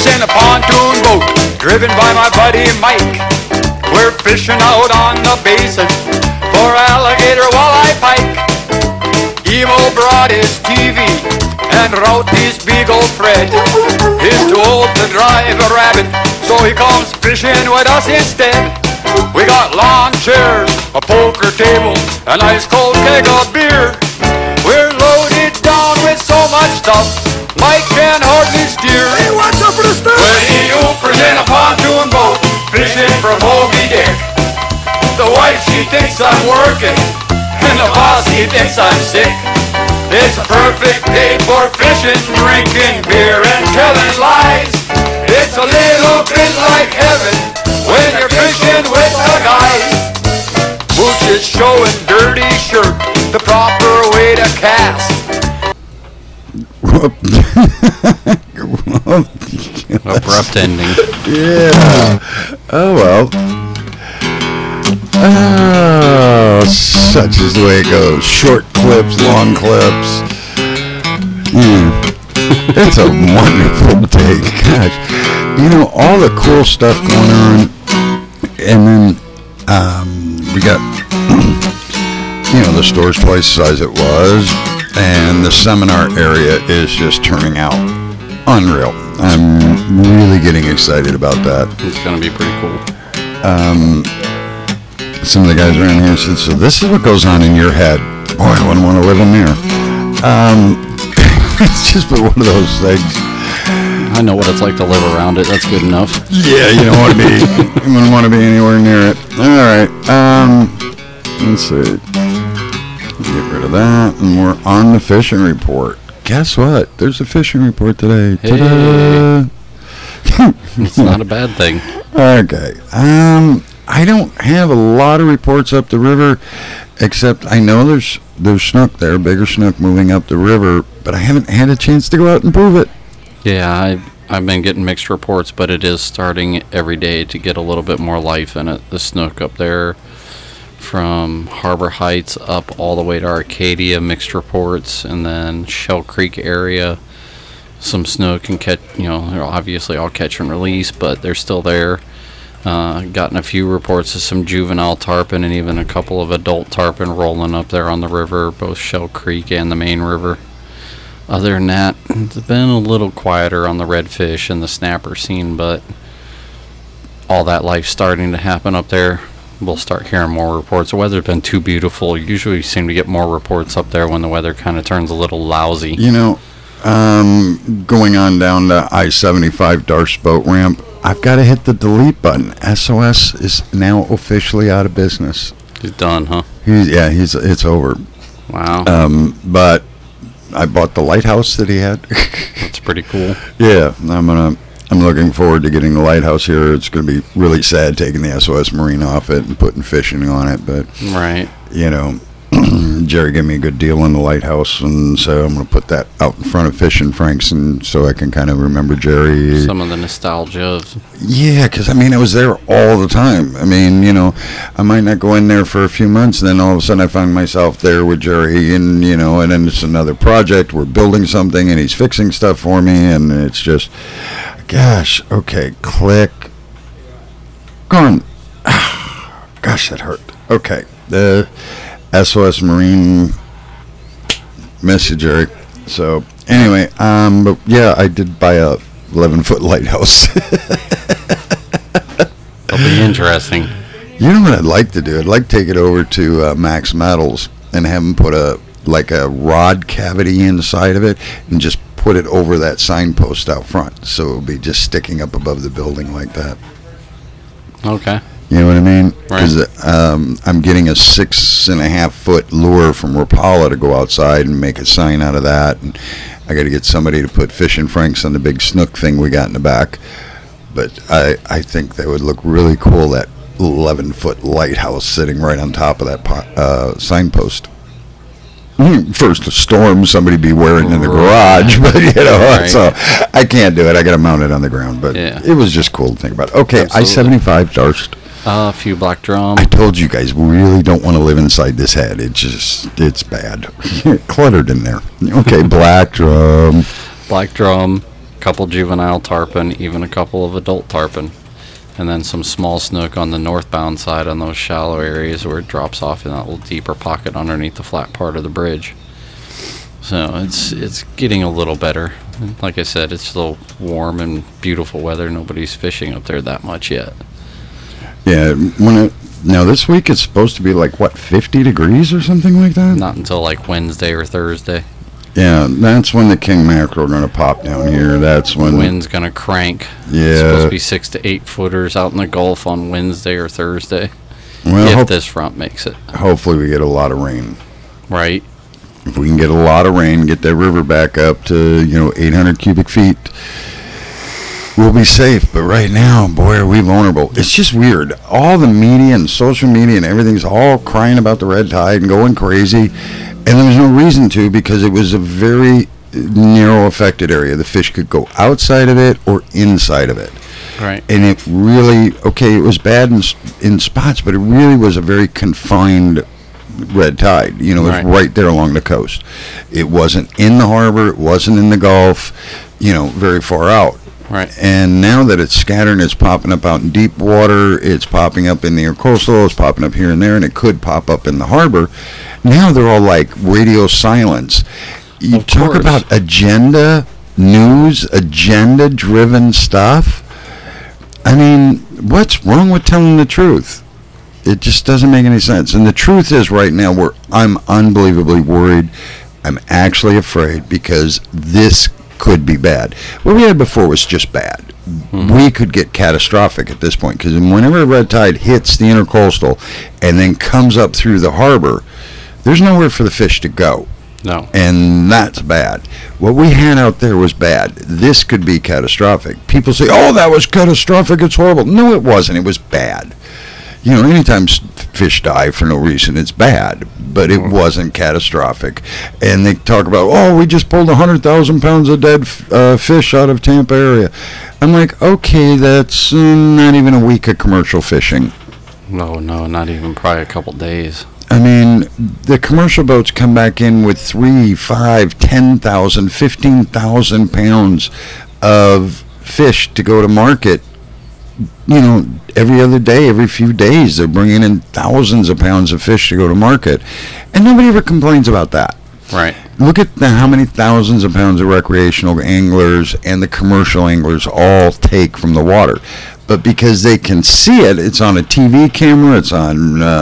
Youpers in a pontoon boat, driven by my buddy Mike. We're fishing out on the basin for alligator, walleye, pike. Emo brought his TV and wrote his beagle Fred. He's too old to drive a rabbit, so he comes fishing with us instead. We got lawn chairs, a poker table, an ice cold keg of beer. We're loaded down with so much stuff, Mike can hardly steer. Hey, watch out for the stuff! When the Youpers in a pontoon boat, fishing for Moby Dick. The wife, she thinks I'm working, and the boss, he thinks I'm sick. It's a perfect day for fishing, drinking beer and telling lies. It's a little bit like heaven when you're fishing with the guys. Mooch is showing dirty shirt, the proper way to cast. Abrupt ending. Yeah. Oh, well. Oh, such is the way it goes. Short clips, long clips. It's a wonderful day. Gosh. You know, all the cool stuff going on. And then we got, the store's twice the size it was. And the seminar area is just turning out unreal. I'm really getting excited about that. It's going to be pretty cool. Some of the guys around here said, so this is what goes on in your head. Boy, I wouldn't want to live in there. It's just one of those things. I know what it's like to live around it. That's good enough. Yeah, you don't want to be, you wouldn't want to be anywhere near it. All right. Let's see. Get rid of that. And we're on the fishing report. Guess what? There's a fishing report today. Hey. Ta-da! It's not a bad thing. Okay. I don't have a lot of reports up the river, except I know there's snook there, bigger snook moving up the river, but I haven't had a chance to go out and prove it. Yeah, I've been getting mixed reports, but it is starting every day to get a little bit more life in it. The snook up there from Harbor Heights up all the way to Arcadia, mixed reports, and then Shell Creek area, some snook and catch. They're obviously all catch and release, but they're still there. Gotten a few reports of some juvenile tarpon and even a couple of adult tarpon rolling up there on the river, both Shell Creek and the main river. Other than that, it's been a little quieter on the redfish and the snapper scene, but all that life's starting to happen up there. We'll start hearing more reports. The weather's been too beautiful. Usually you seem to get more reports up there when the weather kind of turns a little lousy. Going on down to I-75 Darst Boat Ramp, I've got to hit the delete button. SOS is now officially out of business. He's done, huh? It's over. Wow. But I bought the lighthouse that he had. That's pretty cool. Yeah, I'm looking forward to getting the lighthouse here. It's going to be really sad taking the SOS Marine off it and putting fishing on it, but right. Jerry gave me a good deal on the lighthouse, and so I'm going to put that out in front of Fishing Franks, and so I can kind of remember Jerry. Some of the nostalgia of... Yeah, because, I was there all the time. I might not go in there for a few months, and then all of a sudden I find myself there with Jerry, and, and then it's another project. We're building something, and he's fixing stuff for me, and it's just, gosh, okay, click. Gone. Gosh, that hurt. Okay, the SOS Marine, miss you, Jerry. So anyway, but yeah, I did buy a 11-foot lighthouse. That'll be interesting. You know what I'd like to do? I'd like to take it over to Max Metals and have them put a rod cavity inside of it and just put it over that signpost out front, so it'll be just sticking up above the building like that. Okay. You know what I mean? Right. Because I'm getting a 6.5-foot lure from Rapala to go outside and make a sign out of that. And I got to get somebody to put Fishing Franks on the big snook thing we got in the back. But I think that would look really cool, that 11-foot lighthouse sitting right on top of that signpost. First, a storm, somebody be wearing in the garage, but right. So I can't do it. I got to mount it on the ground, but It was just cool to think about. Okay, absolutely. I-75 Darst. A few black drum. I told you guys, we really don't want to live inside this head. It's bad. Cluttered in there. Okay, black drum. Black drum. couple juvenile tarpon, even a couple of adult tarpon, and then some small snook on the northbound side on those shallow areas where it drops off in that little deeper pocket underneath the flat part of the bridge. So it's getting a little better. Like I said, it's still warm and beautiful weather. Nobody's fishing up there that much yet. Yeah, now this week it's supposed to be like, what, 50 degrees or something like that? Not until like Wednesday or Thursday. Yeah, that's when the king mackerel are going to pop down here. That's when Wind's going to crank. Yeah. It's supposed to be 6 to 8 footers out in the Gulf on Wednesday or Thursday. Well, if this front makes it. Hopefully we get a lot of rain. Right. If we can get a lot of rain, get that river back up to, 800 cubic feet, we'll be safe. But right now, boy, are we vulnerable. It's just weird. All the media and social media and everything's all crying about the red tide and going crazy. And there was no reason to, because it was a very narrow affected area. The fish could go outside of it or inside of it. Right. And it really, it was bad in spots, but it really was a very confined red tide. It was right there along the coast. It wasn't in the harbor. It wasn't in the Gulf, very far out. Right. And now that it's scattered, it's popping up out in deep water. It's popping up in the coastal. It's popping up here and there, and it could pop up in the harbor. Now they're all like radio silence. You talk about agenda news, agenda-driven stuff. I mean, what's wrong with telling the truth? It just doesn't make any sense. And the truth is, right now, I'm unbelievably worried. I'm actually afraid, because this could be bad. What we had before was just bad. Mm-hmm. We could get catastrophic at this point, because whenever a red tide hits the intercoastal and then comes up through the harbor, there's nowhere for the fish to go. No. And that's bad. What we had out there was bad. This could be catastrophic. People say, oh, that was catastrophic, it's horrible. No, it wasn't. It was bad. Anytime fish die for no reason, it's bad, but it wasn't catastrophic. And they talk about, oh, we just pulled 100,000 pounds of dead fish out of Tampa area. I'm like, okay, that's not even a week of commercial fishing. No, not even probably a couple days. I mean, the commercial boats come back in with 3, 5, 10,000, 15,000 pounds of fish to go to market. Every other day, every few days, they're bringing in thousands of pounds of fish to go to market. And nobody ever complains about that. Right. Look at how many thousands of pounds of recreational anglers and the commercial anglers all take from the water. But because they can see it, it's on a TV camera, it's on,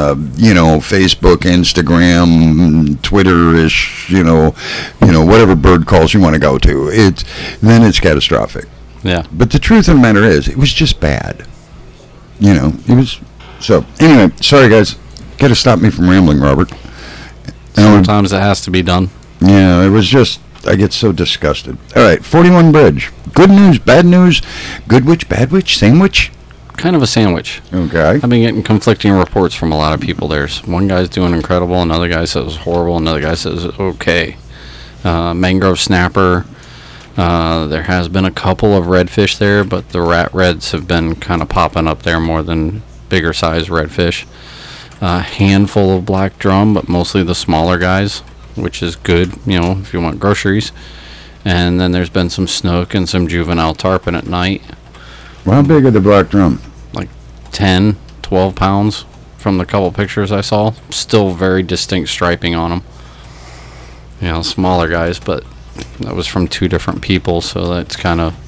Facebook, Instagram, Twitter-ish, whatever bird calls you want to go to. Then it's catastrophic. Yeah. But the truth of the matter is, it was just bad. It was. So, anyway, sorry, guys. Got to stop me from rambling, Robert. Sometimes it has to be done. Yeah, it was just, I get so disgusted. All right, 41 Bridge. Good news, bad news, good witch, bad witch, same witch? Kind of a sandwich. Okay. I've been getting conflicting reports from a lot of people. There's one guy's doing incredible, another guy says it's horrible, another guy says it's okay. Mangrove snapper. There has been a couple of redfish there, but the rat reds have been kind of popping up there more than bigger size redfish. A handful of black drum, but mostly the smaller guys, which is good, if you want groceries. And then there's been some snook and some juvenile tarpon at night. Well, how big are the black drum? Like 10, 12 pounds from the couple pictures I saw. Still very distinct striping on them. Smaller guys, but that was from two different people, so that's kind of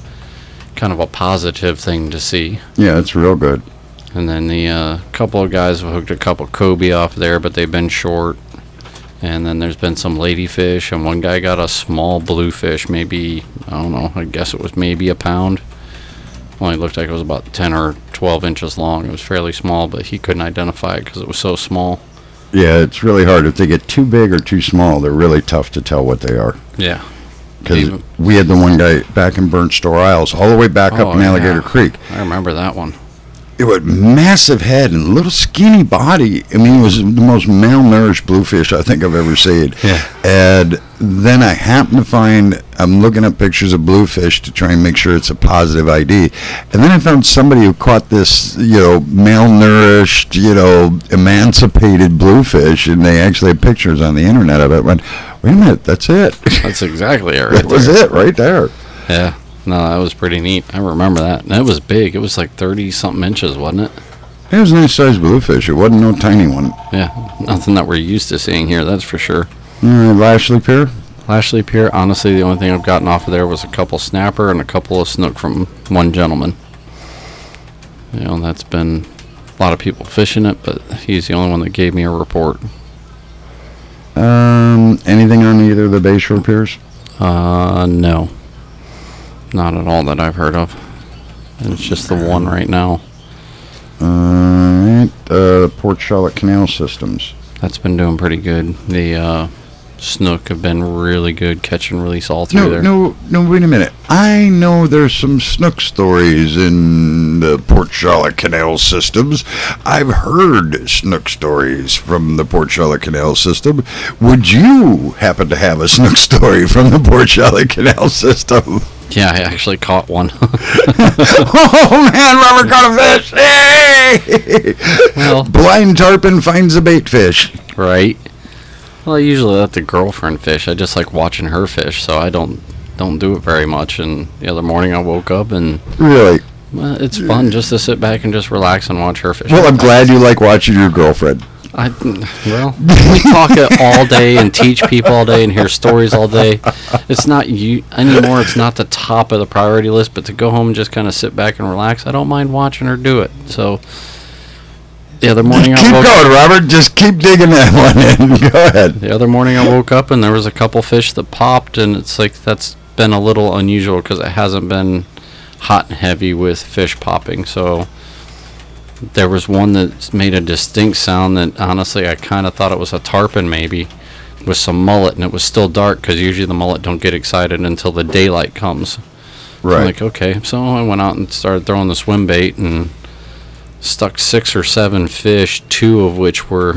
a positive thing to see. Yeah, it's real good. And then the couple of guys have hooked a couple cobia off there, but they've been short. And then there's been some ladyfish, and one guy got a small bluefish, maybe, I don't know, I guess it was maybe a pound. Only looked like it was about 10 or 12 inches long. It was fairly small, but he couldn't identify it because it was so small. Yeah, it's really hard. If they get too big or too small, they're really tough to tell what they are. Yeah. Because we had the one guy back in Burnt Store Isles, all the way back up in Alligator Creek. I remember that one. It was massive head and little skinny body. I mean, it was the most malnourished bluefish I think I've ever seen. Yeah. And then I happened to find, I'm looking up pictures of bluefish to try and make sure it's a positive ID. And then I found somebody who caught this, malnourished, emancipated bluefish, and they actually had pictures on the internet of it. I went, wait a minute, that's it. That's exactly it right That was it right there. Yeah. No, that was pretty neat. I remember that. And it was big. It was like 30-something inches, wasn't it? It was a nice sized bluefish. It wasn't no tiny one. Yeah, nothing that we're used to seeing here, that's for sure. Lashley Pier? Lashley Pier, honestly, the only thing I've gotten off of there was a couple snapper and a couple of snook from one gentleman. You know, that's been a lot of people fishing it, but he's the only one that gave me a report. Anything on either of the Bayshore piers? No. Not at all that I've heard of. And it's just the one right now. Alright, Port Charlotte Canal Systems. That's been doing pretty good. The snook have been really good catch and release all through there. No, wait a minute. I know there's some snook stories in the Port Charlotte Canal Systems. I've heard snook stories from the Port Charlotte Canal System. Would you happen to have a snook story from the Port Charlotte Canal System? Yeah, I actually caught one. Oh man, Robert caught a fish! Hey! Well, Blind tarpon finds a bait fish. right. Well, I usually let the girlfriend fish. I just like watching her fish, so I don't do it very much. And the other morning I woke up and Really? it's fun just to sit back and just relax and watch her fish. Well, I'm glad you like watching your girlfriend. Well, we talk it all day and teach people all day and hear stories all day. It's not you anymore. It's not the top of the priority list, but to go home and just kind of sit back and relax, I don't mind watching her do it. So the other morning Keep going, Robert. Just keep digging that one in. Go ahead. The other morning I woke up and there was a couple fish that popped, and it's like that's been a little unusual because it hasn't been hot and heavy with fish popping. So there was one that made a distinct sound that honestly I kind of thought it was a tarpon maybe with some mullet, and it was still dark because usually the mullet don't get excited until the daylight comes. Right. I'm like, okay. So I went out and started throwing the swim bait and stuck 6 or 7 fish, 2 of which were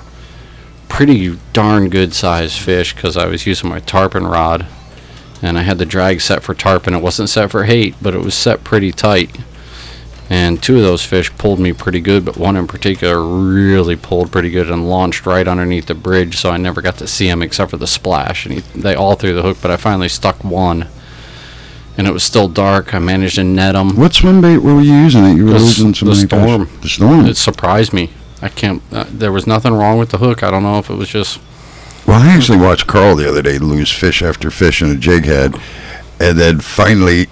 pretty darn good sized fish because I was using my tarpon rod and I had the drag set for tarpon. It wasn't set for hate, but it was set pretty tight. And 2 of those fish pulled me pretty good, but one in particular really pulled pretty good and launched right underneath the bridge, so I never got to see him except for the splash. And they all threw the hook, but I finally stuck one. And it was still dark. I managed to net them. What swim bait were you using that you were losing so many Storm. fish? The Storm. It surprised me. I can't. There was nothing wrong with the hook. I don't know if it was just. Well, I actually watched Carl the other day lose fish after fish in a jig head, and then finally,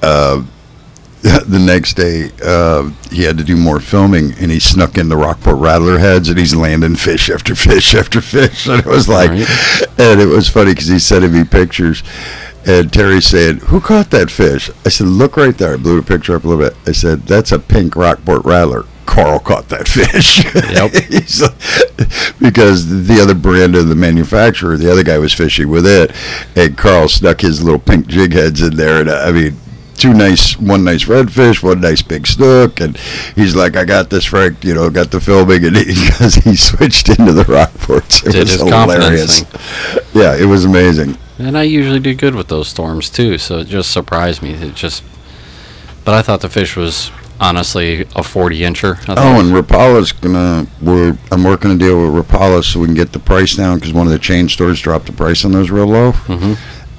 the next day, he had to do more filming, and he snuck in the Rockport Rattler heads, and he's landing fish after fish after fish, and it was like, Right. And it was funny because he's sending me pictures. And Terry said, "Who caught that fish?" I said, "Look right there." I blew the picture up a little bit. I said, "That's a pink Rockport Rattler." Carl caught that fish. Yep. He's like, because the other brand of the manufacturer, the other guy was fishing with it, and Carl stuck his little pink jig heads in there. And I mean, one nice redfish, one nice big snook, and he's like, "I got this, Frank." You know, got the filming, and because he switched into the Rockports, it Did was his hilarious. confidence Yeah, it was amazing. And I usually do good with those storms too, so it just surprised me. But I thought the fish was honestly a 40-incher. Oh, and Rapala's I'm working a deal with Rapala so we can get the price down because one of the chain stores dropped the price on those real low. Mm-hmm.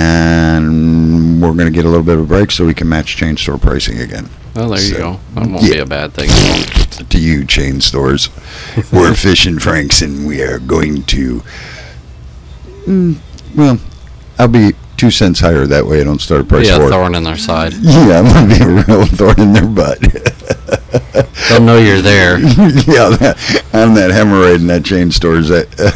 And we're going to get a little bit of a break so we can match chain store pricing again. Well, there you So, go. That won't be a bad thing. To you, chain stores. We're Fishing Franks, and we are going to... well, I'll be 2 cents higher. That way I don't start a price Yeah, war. thorn in their side. Yeah, I'm going to be a real thorn in their butt. They'll know you're there. Yeah, I'm that hemorrhoid in that chain store's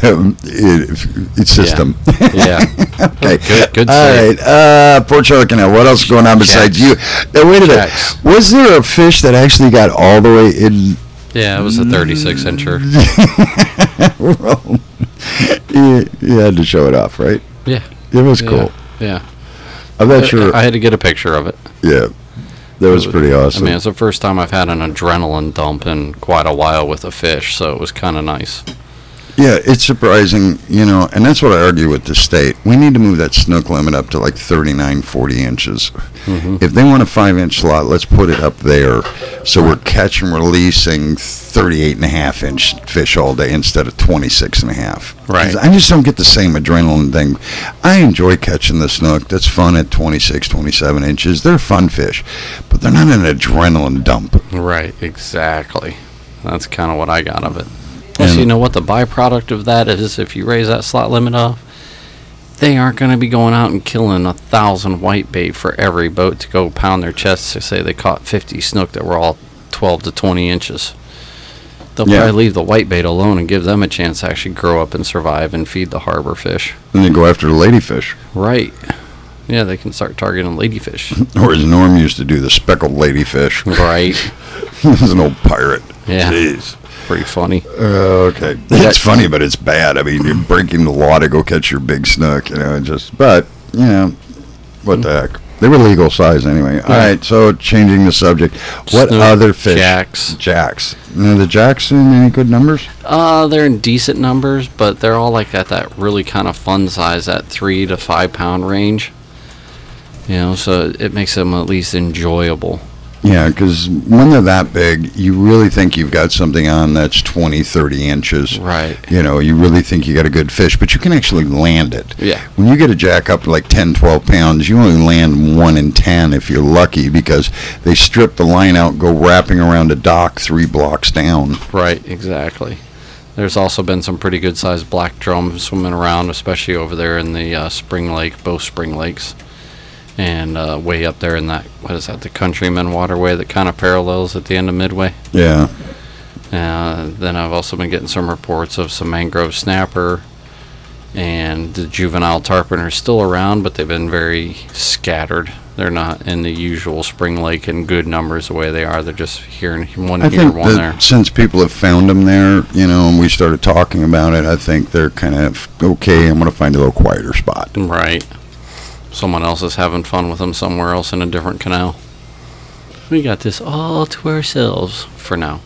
system. Yeah. Okay. Good All save. right. Port Charlotte Canal. What else is going on besides you? Now, wait a minute. Jacks. Was there a fish that actually got all the way in? Yeah, it was a 36-incher. Well, you had to show it off, right? Yeah. It was cool. Yeah. I'm not sure. I had to get a picture of it. Yeah. That was pretty awesome. I mean, it's the first time I've had an adrenaline dump in quite a while with a fish, so it was kind of nice. Yeah, it's surprising, and that's what I argue with the state. We need to move that snook limit up to like 39, 40 inches. Mm-hmm. If they want a 5-inch slot, let's put it up there so we're catch and releasing 38.5-inch fish all day instead of 26.5. Right. I just don't get the same adrenaline thing. I enjoy catching the snook. That's fun at 26, 27 inches. They're fun fish, but they're not an adrenaline dump. Right, exactly. That's kind of what I got of it. Plus, you know what the byproduct of that is? If you raise that slot limit up, they aren't going to be going out and killing 1,000 whitebait for every boat to go pound their chests to say they caught 50 snook that were all 12 to 20 inches. They'll probably leave the whitebait alone and give them a chance to actually grow up and survive and feed the harbor fish. And then go after the ladyfish. Right. Yeah, they can start targeting ladyfish. Or as Norm used to do, the speckled ladyfish. Right. He was an old pirate. Yeah. Jeez. Pretty funny. Okay. It's funny, but it's bad. I mean, you're breaking the law to go catch your big snook, but, what the heck. They were legal size anyway. All right, so changing the subject. What Snook, other fish? jacks. Now, the jacks in any good numbers? They're in decent numbers, but they're all like at that really kind of fun size, that 3 to 5 pound range. So it makes them at least enjoyable. Yeah, because when they're that big, you really think you've got something on that's 20, 30 inches. Right. You really think you got a good fish, but you can actually land it. Yeah. When you get a jack up to like 10, 12 pounds, you only land 1 in 10 if you're lucky, because they strip the line out, go wrapping around a dock 3 blocks down. Right, exactly. There's also been some pretty good sized black drum swimming around, especially over there in the Spring Lake, both Spring Lakes. And way up there in that, the Countryman waterway that kind of parallels at the end of Midway. Yeah. Then I've also been getting some reports of some mangrove snapper, and the juvenile tarpon are still around, but they've been very scattered. They're not in the usual Spring Lake in good numbers the way they are. They're just one I here, think one there. Since people have found them there, and we started talking about it, I think they're kind of, okay, I'm going to find a little quieter spot. Right. Someone else is having fun with them somewhere else in a different canal. We got this all to ourselves for now.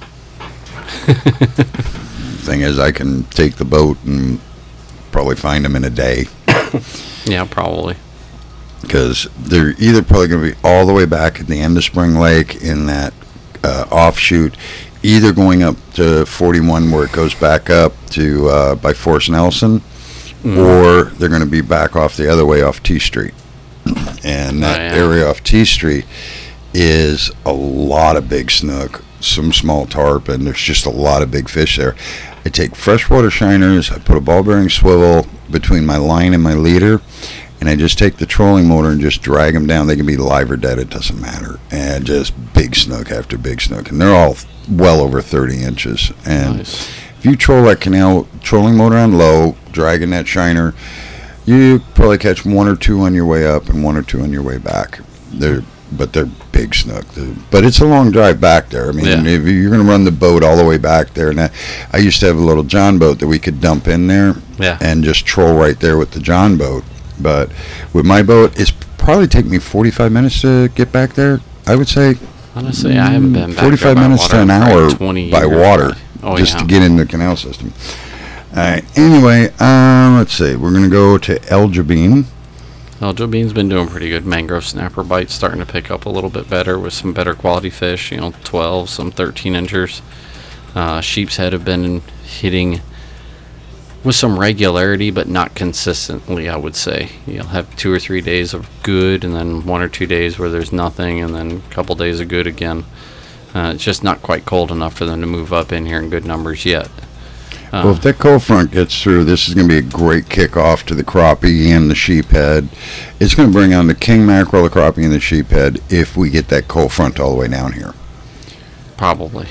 Thing is, I can take the boat and probably find them in a day. Yeah, probably. Because they're either probably going to be all the way back at the end of Spring Lake in that offshoot, either going up to 41 where it goes back up to by Force Nelson, or they're going to be back off the other way off T Street. And that area off T Street is a lot of big snook, some small tarpon. There's just a lot of big fish there. I take freshwater shiners, I put a ball bearing swivel between my line and my leader, and I just take the trolling motor and just drag them down. They can be live or dead, it doesn't matter. And just big snook after big snook. And they're all well over 30 inches. And if you troll that canal, trolling motor on low, dragging that shiner, you probably catch 1 or 2 on your way up and 1 or 2 on your way back. They're big snook. But it's a long drive back there. I mean, if you're going to run the boat all the way back there. And I used to have a little John boat that we could dump in there and just troll right there with the John boat. But with my boat, it's probably take me 45 minutes to get back there. I would say, honestly, I haven't been back 45 minutes to an hour by water to get in the canal system. All right. Anyway, let's see. We're going to go to El Jabin. El Jabin's been doing pretty good. Mangrove snapper bites starting to pick up a little bit better with some better quality fish. 12, some 13 inchers. Sheep's head have been hitting with some regularity, but not consistently, I would say. You'll have 2 or 3 days of good, and then 1 or 2 days where there's nothing, and then a couple days of good again. It's just not quite cold enough for them to move up in here in good numbers yet. Well, if that cold front gets through, this is going to be a great kickoff to the crappie and the sheephead. It's going to bring on the king mackerel, the crappie, and the sheephead if we get that cold front all the way down here. Probably.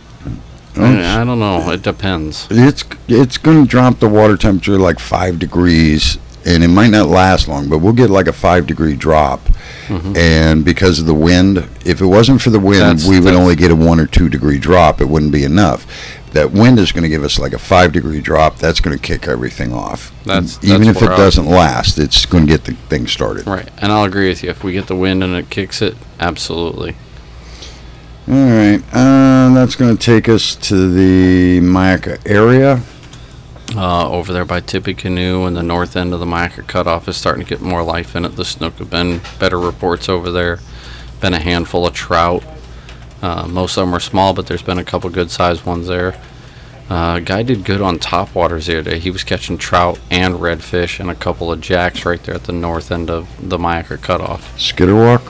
I don't know. It depends. It's going to drop the water temperature like 5 degrees, and it might not last long, but we'll get like a 5-degree drop. And because of the wind, if it wasn't for the wind, we would only get a 1 or 2 degree drop. It wouldn't be enough. That wind is going to give us like a 5-degree drop. That's going to kick everything off. Even if it doesn't last, it's going to get the thing started. Right, and I'll agree with you. If we get the wind and it kicks it, absolutely. All right, that's going to take us to the Mayaca area. Over there by Tippecanoe and the north end of the Myakka Cutoff is starting to get more life in it. The snook have been better reports over there. Been a handful of trout. Most of them are small, but there's been a couple good-sized ones there. Guy did good on topwaters the other day. He was catching trout and redfish and a couple of jacks right there at the north end of the Myakka Cutoff. Skitterwalk?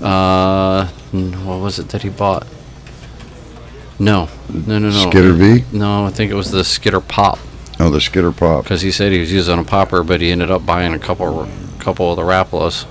What was it that he bought? No. Skitter V? No, I think it was the Skitter Pop. Oh, the Skitter Pop. Because he said he was using a popper, but he ended up buying a couple of the Rapalas.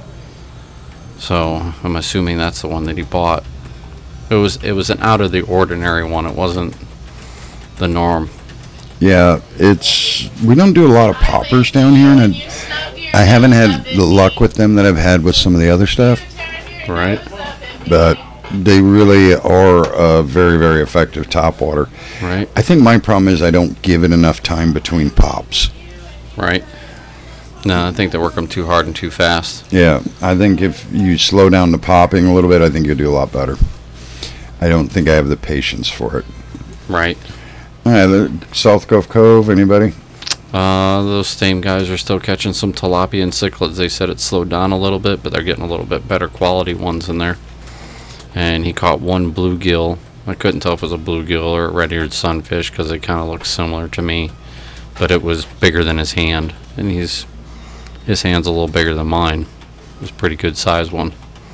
So I'm assuming that's the one that he bought. It was an out of the ordinary one. It wasn't the norm. Yeah, we don't do a lot of poppers down here, and I haven't had the luck with them that I've had with some of the other stuff. Right. But they really are a very, very effective topwater. Right. I think my problem is I don't give it enough time between pops. Right. No, I think they work them too hard and too fast. Yeah, I think if you slow down the popping a little bit, I think you'll do a lot better. I don't think I have the patience for it. Right. All right, South Gulf Cove, anybody? Those same guys are still catching some tilapia and cichlids. They said it slowed down a little bit, but they're getting a little bit better quality ones in there. And he caught one bluegill. I couldn't tell if it was a bluegill or a red-eared sunfish because it kind of looks similar to me. But it was bigger than his hand. And his hand's a little bigger than mine. It was a pretty good size one.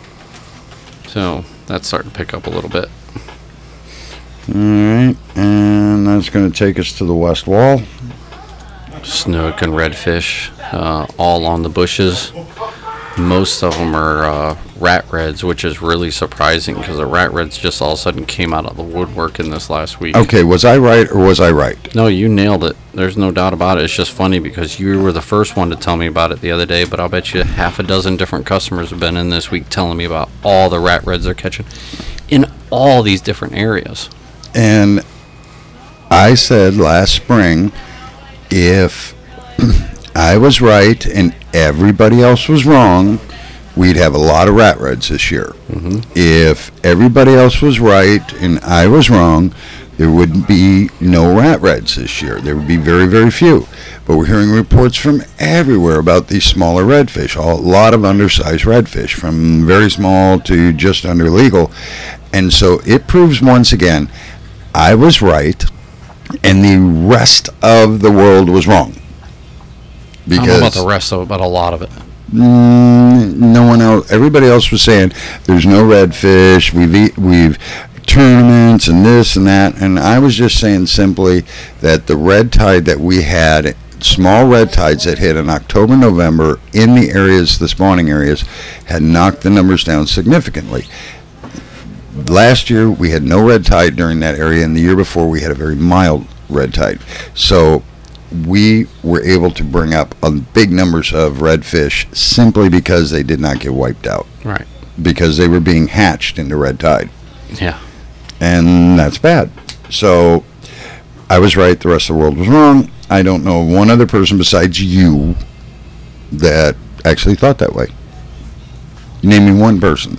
So that's starting to pick up a little bit. All right, and that's going to take us to the west wall. Snook and redfish, all on the bushes. Most of them are rat reds, which is really surprising because the rat reds just all of a sudden came out of the woodwork in this last week. Okay, was I right or was I right? No, you nailed it. There's no doubt about it. It's just funny because you were the first one to tell me about it the other day, but I'll bet you half a dozen different customers have been in this week telling me about all the rat reds they're catching in all these different areas. And I said last spring, if I was right and everybody else was wrong, we'd have a lot of rat reds this year. Mm-hmm. If everybody else was right and I was wrong, there would be no rat reds this year. There would be very, very few. But we're hearing reports from everywhere about these smaller redfish, a lot of undersized redfish, from very small to just under legal. And so it proves once again, I was right, and the rest of the world was wrong. I don't know about the rest of it, but a lot of it. No one else. Everybody else was saying there's no redfish. We've tournaments and this and that, and I was just saying simply that the red tide that we had, small red tides that hit in October, November in the areas, the spawning areas, had knocked the numbers down significantly. Last year, we had no red tide during that area, and the year before, we had a very mild red tide. So we were able to bring up big numbers of redfish simply because they did not get wiped out. Right. Because they were being hatched into red tide. Yeah. And that's bad. So I was right, the rest of the world was wrong. I don't know one other person besides you that actually thought that way. Name me one person.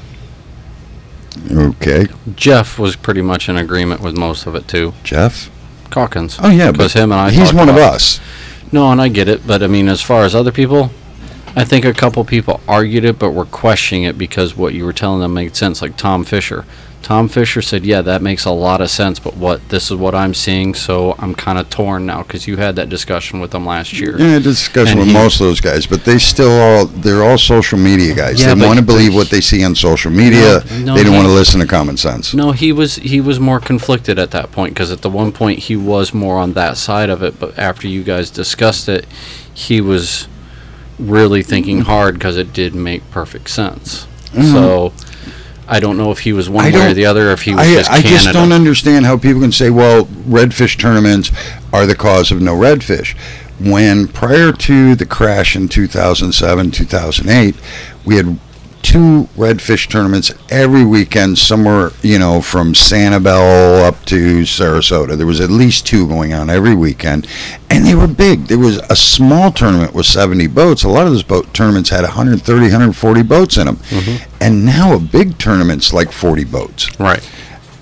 Okay. Jeff was pretty much in agreement with most of it, too. Jeff? Calkins. Oh, yeah. Because him and I he's one of about us. No, and I get it. But, I mean, as far as other people, I think a couple people argued it, but were questioning it because what you were telling them made sense, like Tom Fisher. Tom Fisher said, yeah, that makes a lot of sense, but this is what I'm seeing, so I'm kind of torn now, because you had that discussion with them last year. Yeah, I had a discussion with most of those guys, but they're all social media guys. Yeah, they want to believe what they see on social media. No, they don't want to listen to common sense. No, he was more conflicted at that point, because at the one point he was more on that side of it, but after you guys discussed it, he was really thinking hard, because it did make perfect sense. Mm-hmm. So I don't know if he was one way or the other, or if he was just Canada. I just don't understand how people can say, well, redfish tournaments are the cause of no redfish. When prior to the crash in 2007, 2008, we had 2 redfish tournaments every weekend, somewhere, from Sanibel up to Sarasota. There was at least 2 going on every weekend, and they were big. There was a small tournament with 70 boats. A lot of those boat tournaments had 130, 140 boats in them. Mm-hmm. And now a big tournament's like 40 boats. Right.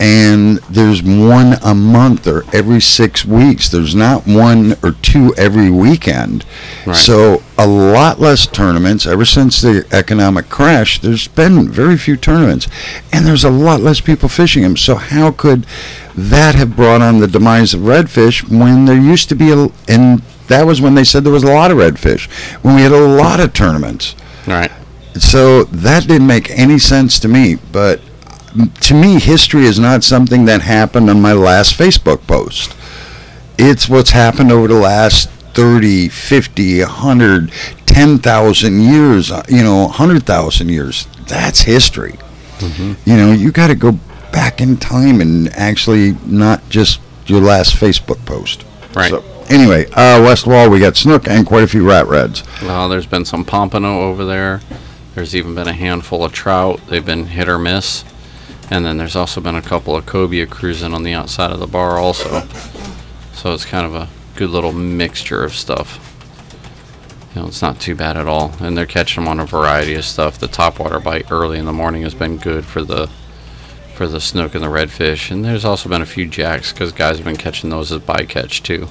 and there's one a month or every 6 weeks. There's not one or two every weekend. Right. So a lot less tournaments. Ever since the economic crash, there's been very few tournaments, and there's a lot less people fishing them. So how could that have brought on the demise of redfish when there used to be and that was when they said there was a lot of redfish, when we had a lot of tournaments. Right. So that didn't make any sense to me. But to me, history is not something that happened on my last Facebook post. It's what's happened over the last 30, 50, 100, 10,000 years, 100,000 years. That's history. Mm-hmm. You got to go back in time and actually not just your last Facebook post. Right. So, anyway, West Wall, we got snook and quite a few rat reds. Well, there's been some pompano over there. There's even been a handful of trout. They've been hit or miss. And then there's also been a couple of cobia cruising on the outside of the bar also. So it's kind of a good little mixture of stuff. It's not too bad at all. And they're catching them on a variety of stuff. The topwater bite early in the morning has been good for the snook and the redfish. And there's also been a few jacks because guys have been catching those as bycatch too.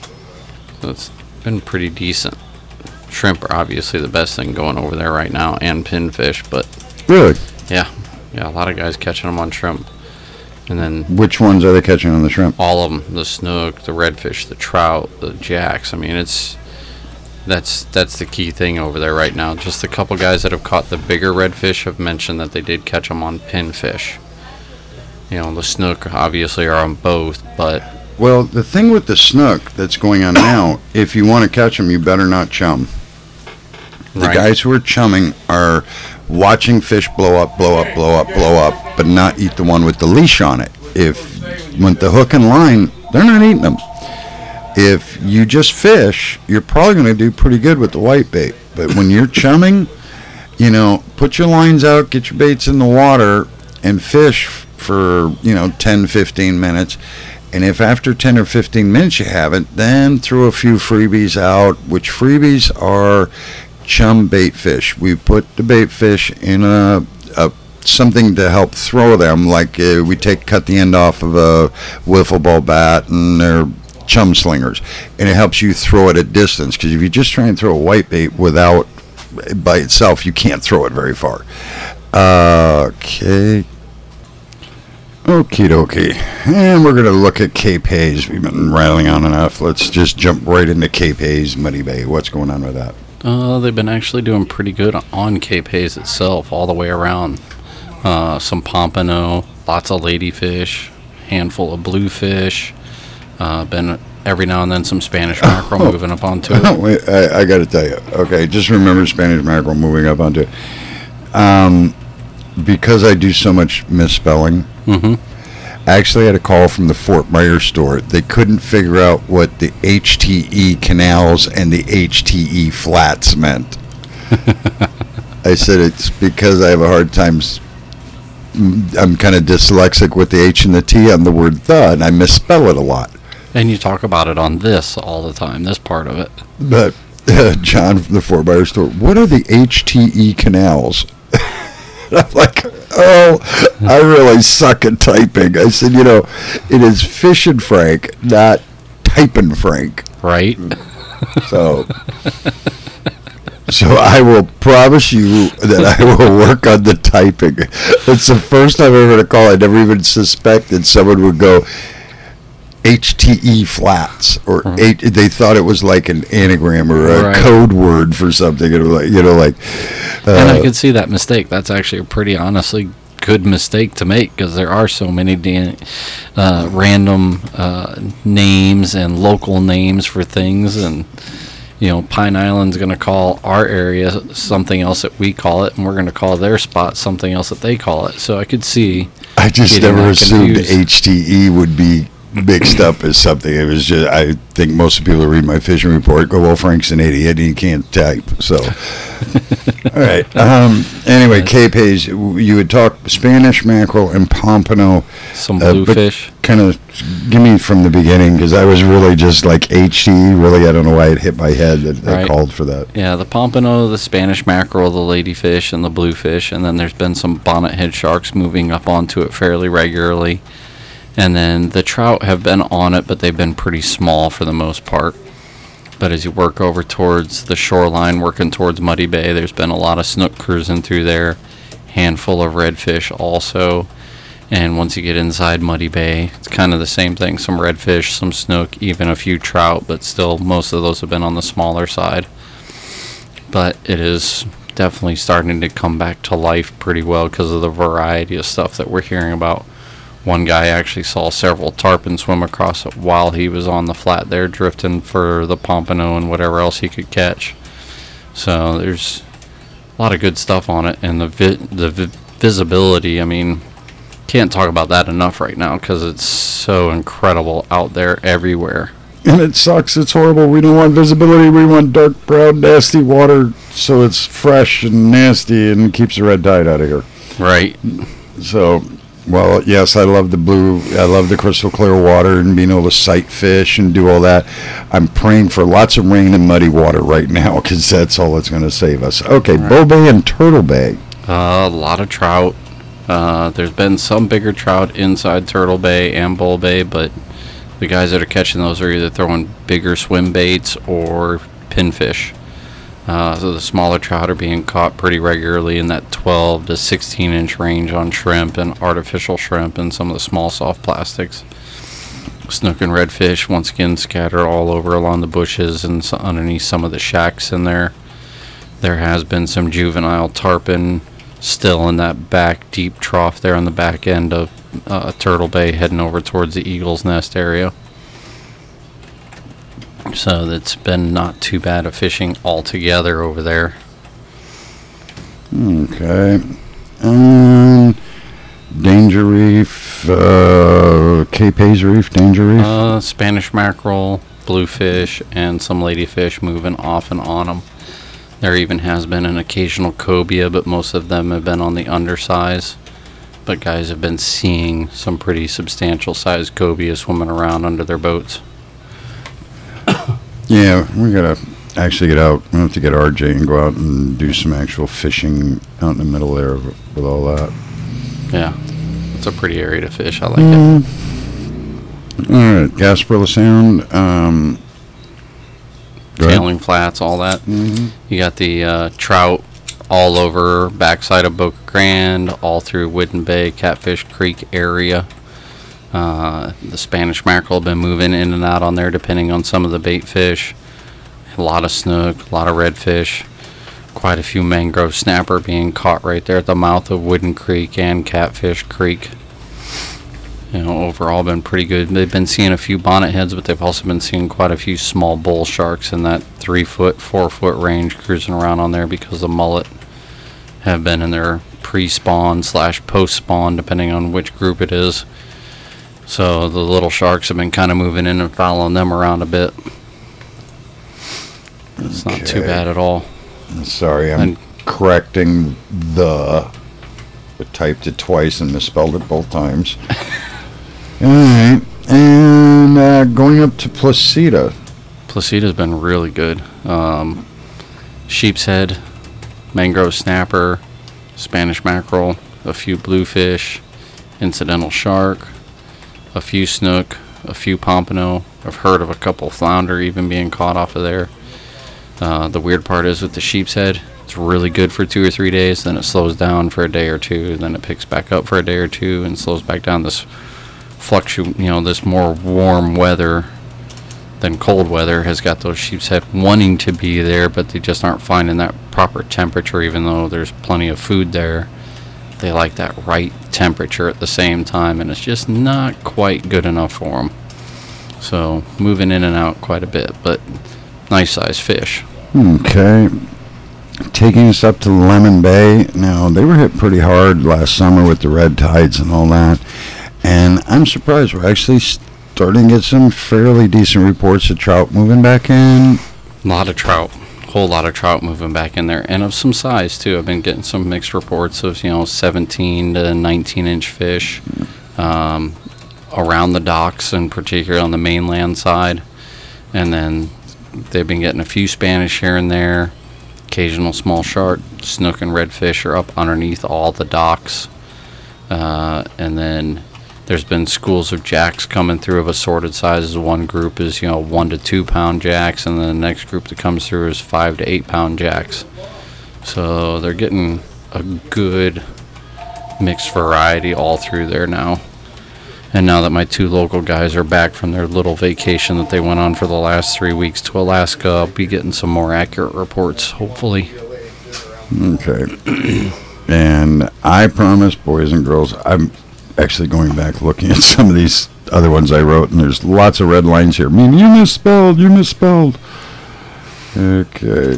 So it's been pretty decent. Shrimp are obviously the best thing going over there right now, and pinfish, but Really? yeah, a lot of guys catching them on shrimp. And then Which ones are they catching on the shrimp? all of them, the snook, the redfish, the trout, the jacks. I mean, that's the key thing over there right now. Just a couple guys that have caught the bigger redfish have mentioned that they did catch them on pinfish. The snook obviously are on both, but Well, the thing with the snook that's going on now, if you want to catch them, you better not chum. The right. guys who are chumming are watching fish blow up, but not eat the one with the leash on it. If with the hook and line, they're not eating them. If you just fish, you're probably going to do pretty good with the white bait. But when you're chumming, put your lines out, get your baits in the water, and fish for 10, 15 minutes. And if after 10 or 15 minutes you haven't, then throw a few freebies out, which freebies are chum bait fish. We put the bait fish in a something to help throw them, like we cut the end off of a wiffle ball bat, and they're chum slingers, and it helps you throw it at distance, because if you just try and throw a white bait by itself, you can't throw it very far. Okay. Okie dokie. And we're going to look at Cape Hayes. We've been rattling on enough. Let's just jump right into Cape Hayes, Muddy Bay. What's going on with that? They've been actually doing pretty good on Cape Hayes itself, all the way around. Some pompano, lots of ladyfish, handful of bluefish. Been every now and then some Spanish mackerel moving up onto it. Wait, I got to tell you. Okay, just remember Spanish mackerel moving up onto it. Because I do so much misspelling, I actually had a call from the Fort Myers store. They couldn't figure out what the HTE canals and the HTE flats meant. I said, it's because I have a hard time. I'm kind of dyslexic with the H and the T on the word the, and I misspell it a lot. And you talk about it on this all the time, this part of it. But John from the Fort Myers store, what are the HTE canals? I'm like, I really suck at typing. I said, it is Fish and Frank, not Typing Frank. Right. So I will promise you that I will work on the typing. It's the first time I heard a call. I never even suspected someone would go HTE flats, or they thought it was like an anagram or a code word for something. And and I could see that mistake. That's actually a pretty honestly good mistake to make, because there are so many random names and local names for things, and Pine Island's going to call our area something else that we call it, and we're going to call their spot something else that they call it. So I could see. I just never assumed HTE would be mixed up as something. It was just, I think most of the people who read my fishing report go, well, Frank's an idiot, he can't type. So, all right. Anyway, K-Pays, you would talk Spanish mackerel and pompano. Some bluefish. Kind of give me from the beginning, because I was really just like HT. Really, I don't know why it hit my head that I called for that. Yeah, the pompano, the Spanish mackerel, the ladyfish, and the bluefish. And then there's been some bonnethead sharks moving up onto it fairly regularly. And then the trout have been on it, but they've been pretty small for the most part. But as you work over towards the shoreline, working towards Muddy Bay, there's been a lot of snook cruising through there. Handful of redfish also. And once you get inside Muddy Bay, it's kind of the same thing. Some redfish, some snook, even a few trout, but still most of those have been on the smaller side. But it is definitely starting to come back to life pretty well because of the variety of stuff that we're hearing about. One guy actually saw several tarpon swim across it while he was on the flat there drifting for the pompano and whatever else he could catch. So there's a lot of good stuff on it. And the visibility, I mean, can't talk about that enough right now because it's so incredible out there everywhere. And it sucks. It's horrible. We don't want visibility. We want dark, brown, nasty water so it's fresh and nasty and keeps the red tide out of here. Right. So... well, yes, I love the blue. I love the crystal clear water and being able to sight fish and do all that. I'm praying for lots of rain and muddy water right now because that's all that's going to save us. Okay, right. Bull Bay and Turtle Bay. A lot of trout. There's been some bigger trout inside Turtle Bay and Bull Bay, but the guys that are catching those are either throwing bigger swim baits or pinfish. So the smaller trout are being caught pretty regularly in that 12 to 16 inch range on shrimp and artificial shrimp and some of the small soft plastics. Snook and redfish once again scatter all over along the bushes and underneath some of the shacks in there. There has been some juvenile tarpon still in that back deep trough there on the back end of Turtle Bay heading over towards the Eagle's Nest area. So it's been not too bad of fishing altogether over there. Okay. Danger Reef, K-Pays Reef, Danger Reef? Spanish mackerel, bluefish, and some ladyfish moving off and on them. There even has been an occasional cobia, but most of them have been on the undersize. But guys have been seeing some pretty substantial sized cobia swimming around under their boats. Yeah, we gotta actually get out. We have to get RJ and go out and do some actual fishing out in the middle there with all that. Yeah, it's a pretty area to fish. I like it. All right, Gasparilla Sound. Tailing Flats, all that. Mm-hmm. You got the trout all over backside of Boca Grande, all through Whidden Bay, Catfish Creek area. The Spanish mackerel have been moving in and out on there depending on some of the bait fish. A lot of snook, a lot of redfish. Quite a few mangrove snapper being caught right there at the mouth of Whidden Creek and Catfish Creek. You know, overall been pretty good. They've been seeing a few bonnet heads, but they've also been seeing quite a few small bull sharks in that 3 foot, 4 foot range cruising around on there because the mullet have been in their pre-spawn / post-spawn depending on which group it is. So the little sharks have been kind of moving in and following them around a bit. It's not too bad at all. Sorry, I'm correcting I typed it twice and misspelled it both times. All right. And going up to Placida. Placida's been really good. Sheep's head, mangrove snapper, Spanish mackerel, a few bluefish, incidental shark, a few snook, a few pompano. I've heard of a couple flounder even being caught off of there. The weird part is with the sheep's head, it's really good for 2 or 3 days, then it slows down for a day or two, then it picks back up for a day or two and slows back down. This this more warm weather than cold weather has got those sheep's head wanting to be there, but they just aren't finding that proper temperature even though there's plenty of food there. They like that right temperature at the same time, and it's just not quite good enough for them. So moving in and out quite a bit, but nice size fish. Okay. Taking us up to Lemon Bay. Now, they were hit pretty hard last summer with the red tides and all that. And I'm surprised we're actually starting to get some fairly decent reports of trout moving back in. A lot of trout. Whole lot of trout moving back in there, and of some size too. I've been getting some mixed reports of 17 to 19-inch fish around the docks, and particularly on the mainland side. And then they've been getting a few Spanish here and there, occasional small shark, snook, and redfish are up underneath all the docks. And then there's been schools of jacks coming through of assorted sizes. One group is 1 to 2 pound jacks, and then the next group that comes through is 5 to 8 pound jacks. So they're getting a good mixed variety all through there now. And now that my 2 local guys are back from their little vacation that they went on for the last 3 weeks to Alaska, I'll be getting some more accurate reports, hopefully. Okay. And I promise, boys and girls, I'm actually going back looking at some of these other ones I wrote, and there's lots of red lines here. I mean, you misspelled. Okay.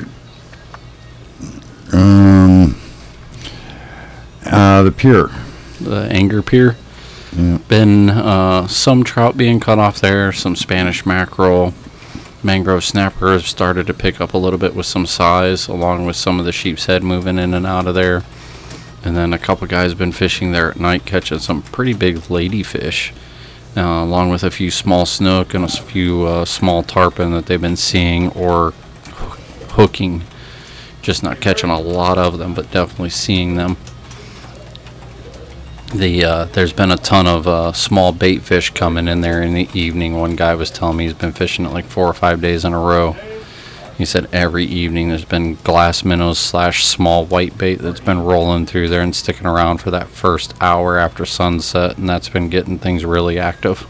The pier. The Anger Pier. Yeah. Been some trout being cut off there, some Spanish mackerel. Mangrove snapper have started to pick up a little bit with some size, along with some of the sheep's head moving in and out of there. And then a couple guys have been fishing there at night, catching some pretty big ladyfish, along with a few small snook and a few small tarpon that they've been seeing or hooking. Just not catching a lot of them, but definitely seeing them. There's been a ton of small bait fish coming in there in the evening. One guy was telling me he's been fishing it like 4 or 5 days in a row. He said every evening there's been glass minnows / small white bait that's been rolling through there and sticking around for that first hour after sunset, and that's been getting things really active.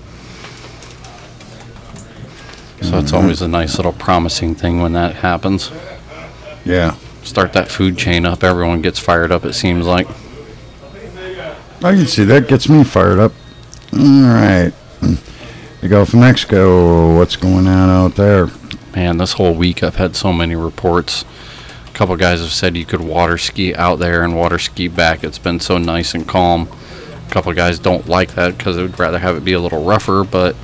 So it's always a nice little promising thing when that happens. Yeah. Start that food chain up, everyone gets fired up, it seems like. I can see that. Gets me fired up. All right. The Gulf of Mexico, what's going on out there? Man, this whole week I've had so many reports. A couple guys have said you could water ski out there and water ski back. It's been so nice and calm. A couple guys don't like that because they would rather have it be a little rougher, but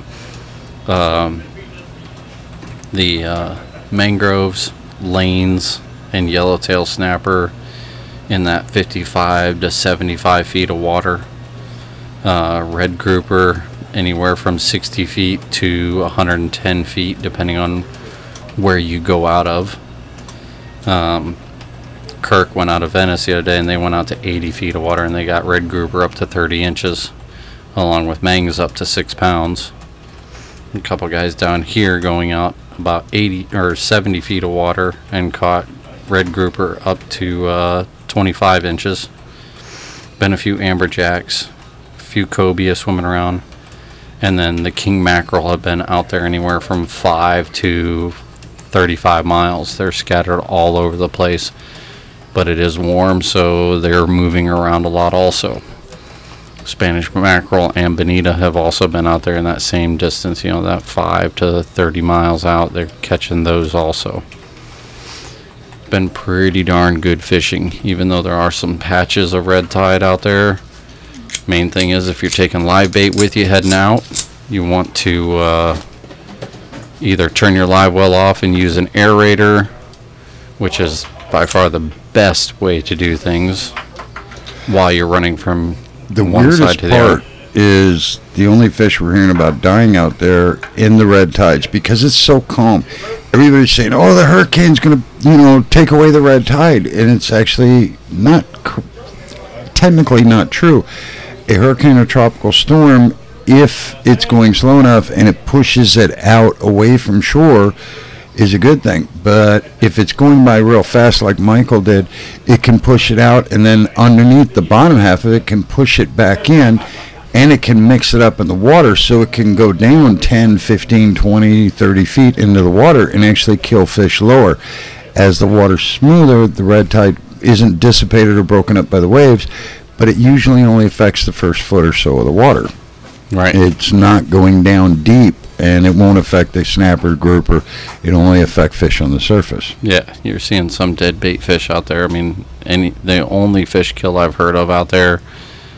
the mangroves, lanes, and yellowtail snapper in that 55 to 75 feet of water. Red grouper anywhere from 60 feet to 110 feet, depending on where you go out of. Kirk went out of Venice the other day, and they went out to 80 feet of water, and they got red grouper up to 30 inches, along with mangs up to 6 pounds. A couple guys down here going out about 80 or 70 feet of water and caught red grouper up to 25 inches. Been a few amberjacks, a few cobia swimming around, and then the king mackerel have been out there anywhere from 5 to 35 miles. They're scattered all over the place, but it is warm, so they're moving around a lot also. Spanish mackerel and bonita have also been out there in that same distance, that 5 to 30 miles out. They're catching those also. Been pretty darn good fishing, even though there are some patches of red tide out there. Main thing is, if you're taking live bait with you heading out, you want to either turn your live well off and use an aerator, which is by far the best way to do things while you're running from The one side weirdest to the other. part is the only fish we're hearing about dying out there in the red tides, because it's so calm. Everybody's saying, "Oh, the hurricane's going to, take away the red tide," and it's actually not technically not true. A hurricane or tropical storm, if it's going slow enough and it pushes it out away from shore, is a good thing. But if it's going by real fast like Michael did, it can push it out, and then underneath the bottom half of it can push it back in, and it can mix it up in the water, so it can go down 10, 15, 20, 30 feet into the water and actually kill fish lower. As the water's smoother, the red tide isn't dissipated or broken up by the waves, but it usually only affects the first foot or so of the water. Right. It's not going down deep, and it won't affect the snapper, grouper. It'll only affect fish on the surface. Yeah, you're seeing some dead bait fish out there. I mean, the only fish kill I've heard of out there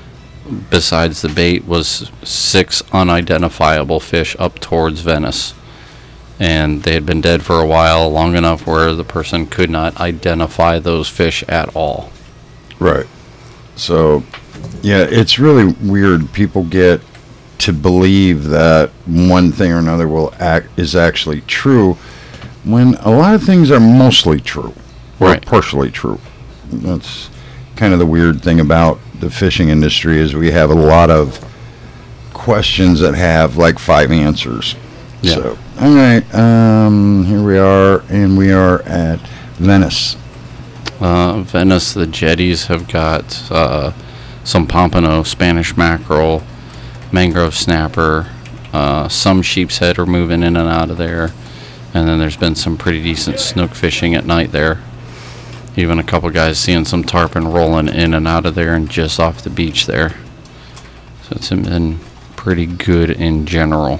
besides the bait, was 6 unidentifiable fish up towards Venice. And they had been dead for a while, long enough where the person could not identify those fish at all. Right. So, yeah, it's really weird. People get to believe that one thing or another is actually true, when a lot of things are mostly true, or Right. partially true. That's kind of the weird thing about the fishing industry, is we have a lot of questions that have like 5 answers. Yeah. So, all right, here we are, and we are at Venice. Venice, the jetties have got some pompano, Spanish mackerel, mangrove snapper. Some sheep's head are moving in and out of there. And then there's been some pretty decent snook fishing at night there. Even a couple guys seeing some tarpon rolling in and out of there and just off the beach there. So it's been pretty good in general.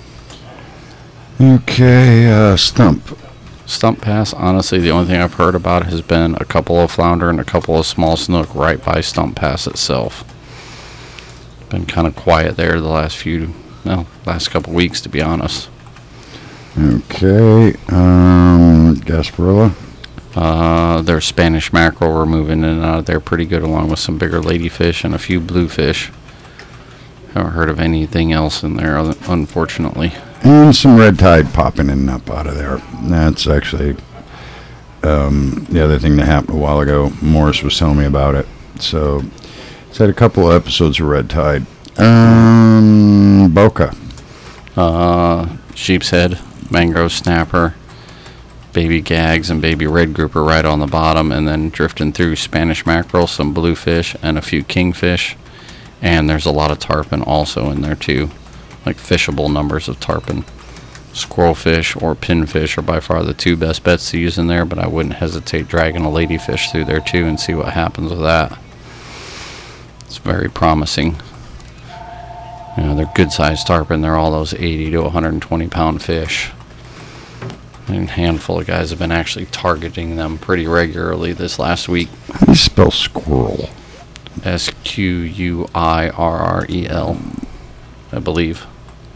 Okay, Stump. Stump Pass, honestly, the only thing I've heard about has been a couple of flounder and a couple of small snook right by Stump Pass itself. Been kind of quiet there the last couple weeks, to be honest. Okay, Gasparilla. Their Spanish mackerel were moving in and out of there pretty good, along with some bigger ladyfish and a few bluefish. Haven't heard of anything else in there, unfortunately. And some red tide popping in and up out of there. That's actually the other thing that happened a while ago. Morris was telling me about it. So, it's had a couple of episodes of red tide. Boca. Sheep's head, mangrove snapper, baby gags, and baby red grouper right on the bottom, and then drifting through Spanish mackerel, some bluefish, and a few kingfish. And there's a lot of tarpon also in there too, like fishable numbers of tarpon. Squirrelfish or pinfish are by far the 2 best bets to use in there, but I wouldn't hesitate dragging a ladyfish through there too and see what happens with that. It's very promising. You know, they're good sized tarpon. They're all those 80 to 120 pound fish. And a handful of guys have been actually targeting them pretty regularly this last week. How do you spell squirrel? Squirrel, I believe.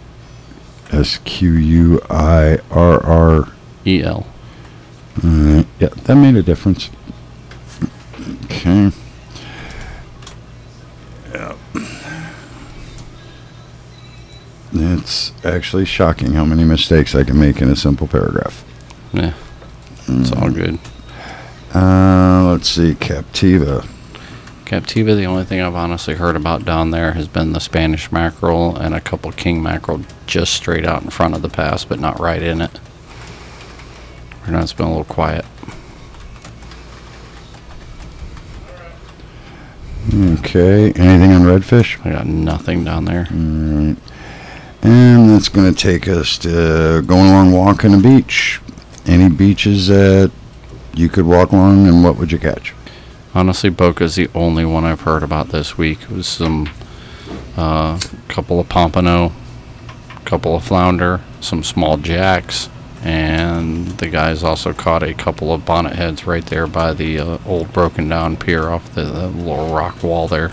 Squirrel. EL. Yeah, that made a difference. Okay. Yeah. It's actually shocking how many mistakes I can make in a simple paragraph. Yeah, it's all good. Let's see, Captiva. Captiva, the only thing I've honestly heard about down there has been the Spanish mackerel and a couple king mackerel just straight out in front of the pass, but not right in it. Right now it's been a little quiet. Okay, anything on redfish? I got nothing down there. Alright. And that's going to take us to going along walking a beach. Any beaches that you could walk along, and what would you catch? Honestly, Boca's the only one I've heard about this week. It was some couple of pompano, couple of flounder, some small jacks, and the guys also caught a couple of bonnet heads right there by the old broken down pier off the little rock wall there.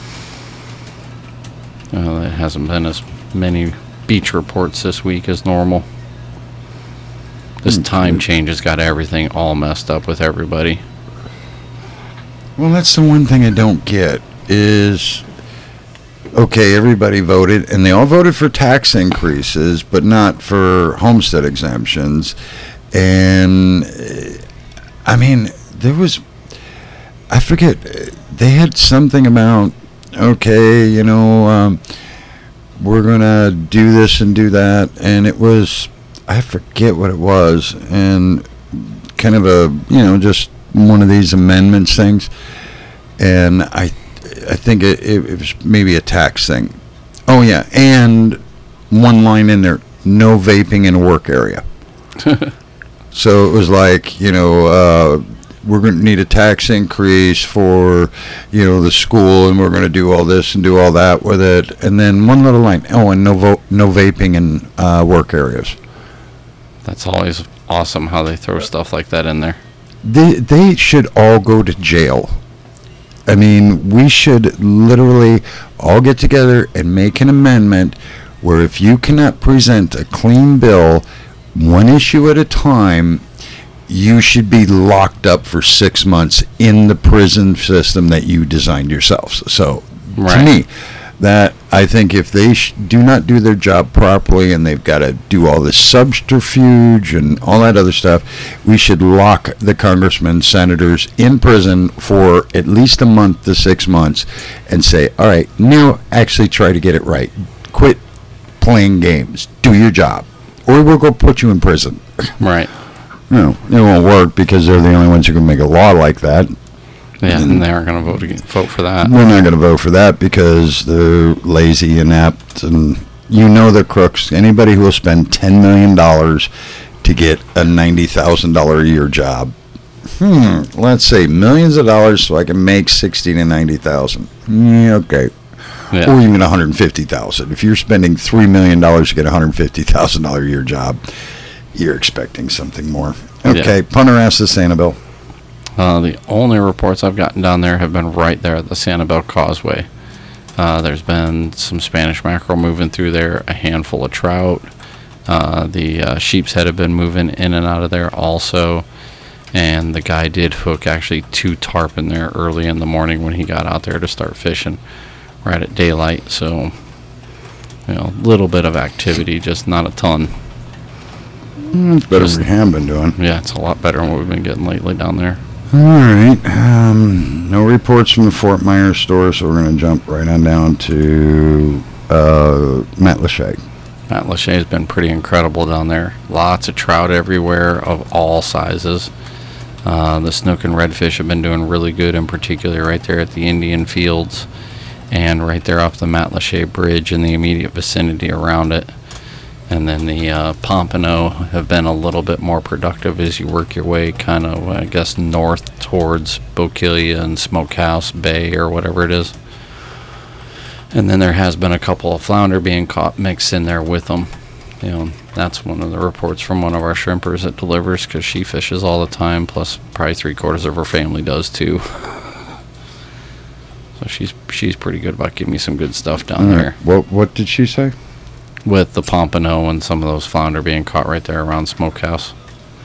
There hasn't been as many beach reports this week as normal. This time change has got everything all messed up with everybody. Well, that's the one thing I don't get is, okay, everybody voted, and they all voted for tax increases, but not for homestead exemptions. And, I mean, there was, I forget, they had something about, okay, you know, we're going to do this and do that, and it was, I forget what it was, and kind of a, you know, just one of these amendments things, and I think it was maybe a tax thing. Oh yeah, and one line in there: no vaping in a work area. So it was like, you know, we're going to need a tax increase for, you know, the school, and we're going to do all this and do all that with it, and then one little line: oh, and no vaping in work areas. That's always awesome how they throw stuff like that in there. They should all go to jail. I mean, we should literally all get together and make an amendment where if you cannot present a clean bill, one issue at a time, you should be locked up for 6 months in the prison system that you designed yourselves. So, Right. to me, that I think if they do not do their job properly and they've got to do all this subterfuge and all that other stuff, we should lock the congressmen, senators in prison for at least a month to 6 months and say, all right, now actually try to get it right. Quit playing games. Do your job. Or we'll go put you in prison. Right. No, it won't work because they're the only ones who can make a law like that. Yeah, and they aren't going to vote for that. We're not going to vote for that because they're lazy, inept, and you know they're crooks. Anybody who will spend $10 million to get a $90,000 a year job. Let's say millions of dollars so I can make 60 to 90,000. Yeah, okay. Yeah. Or even 150,000. If you're spending $3 million to get a $150,000 a year job, you're expecting something more. Okay, Yeah. punter asks the Sanibel. The only reports I've gotten down there have been right there at the Sanibel Causeway. There's been some Spanish mackerel moving through there, a handful of trout. The sheep's head have been moving in and out of there also. And the guy did hook actually 2 tarpon there early in the morning when he got out there to start fishing right at daylight. So, a little bit of activity, just not a ton. It's better than we have been doing. Yeah, it's a lot better than what we've been getting lately down there. All right. No reports from the Fort Myers store, so we're going to jump right on down to Matt Lachey. Matt Lachey has been pretty incredible down there. Lots of trout everywhere of all sizes. The snook and redfish have been doing really good, in particular right there at the Indian Fields and right there off the Matt Lachey Bridge in the immediate vicinity around it. And then the pompano have been a little bit more productive as you work your way kind of, I guess, north towards Bokeelia and Smokehouse Bay or whatever it is. And then there has been a couple of flounder being caught mixed in there with them. That's one of the reports from one of our shrimpers that delivers because she fishes all the time, plus probably 3/4 of her family does too. So she's pretty good about giving me some good stuff down there. What did she say? With the pompano and some of those flounder being caught right there around Smokehouse.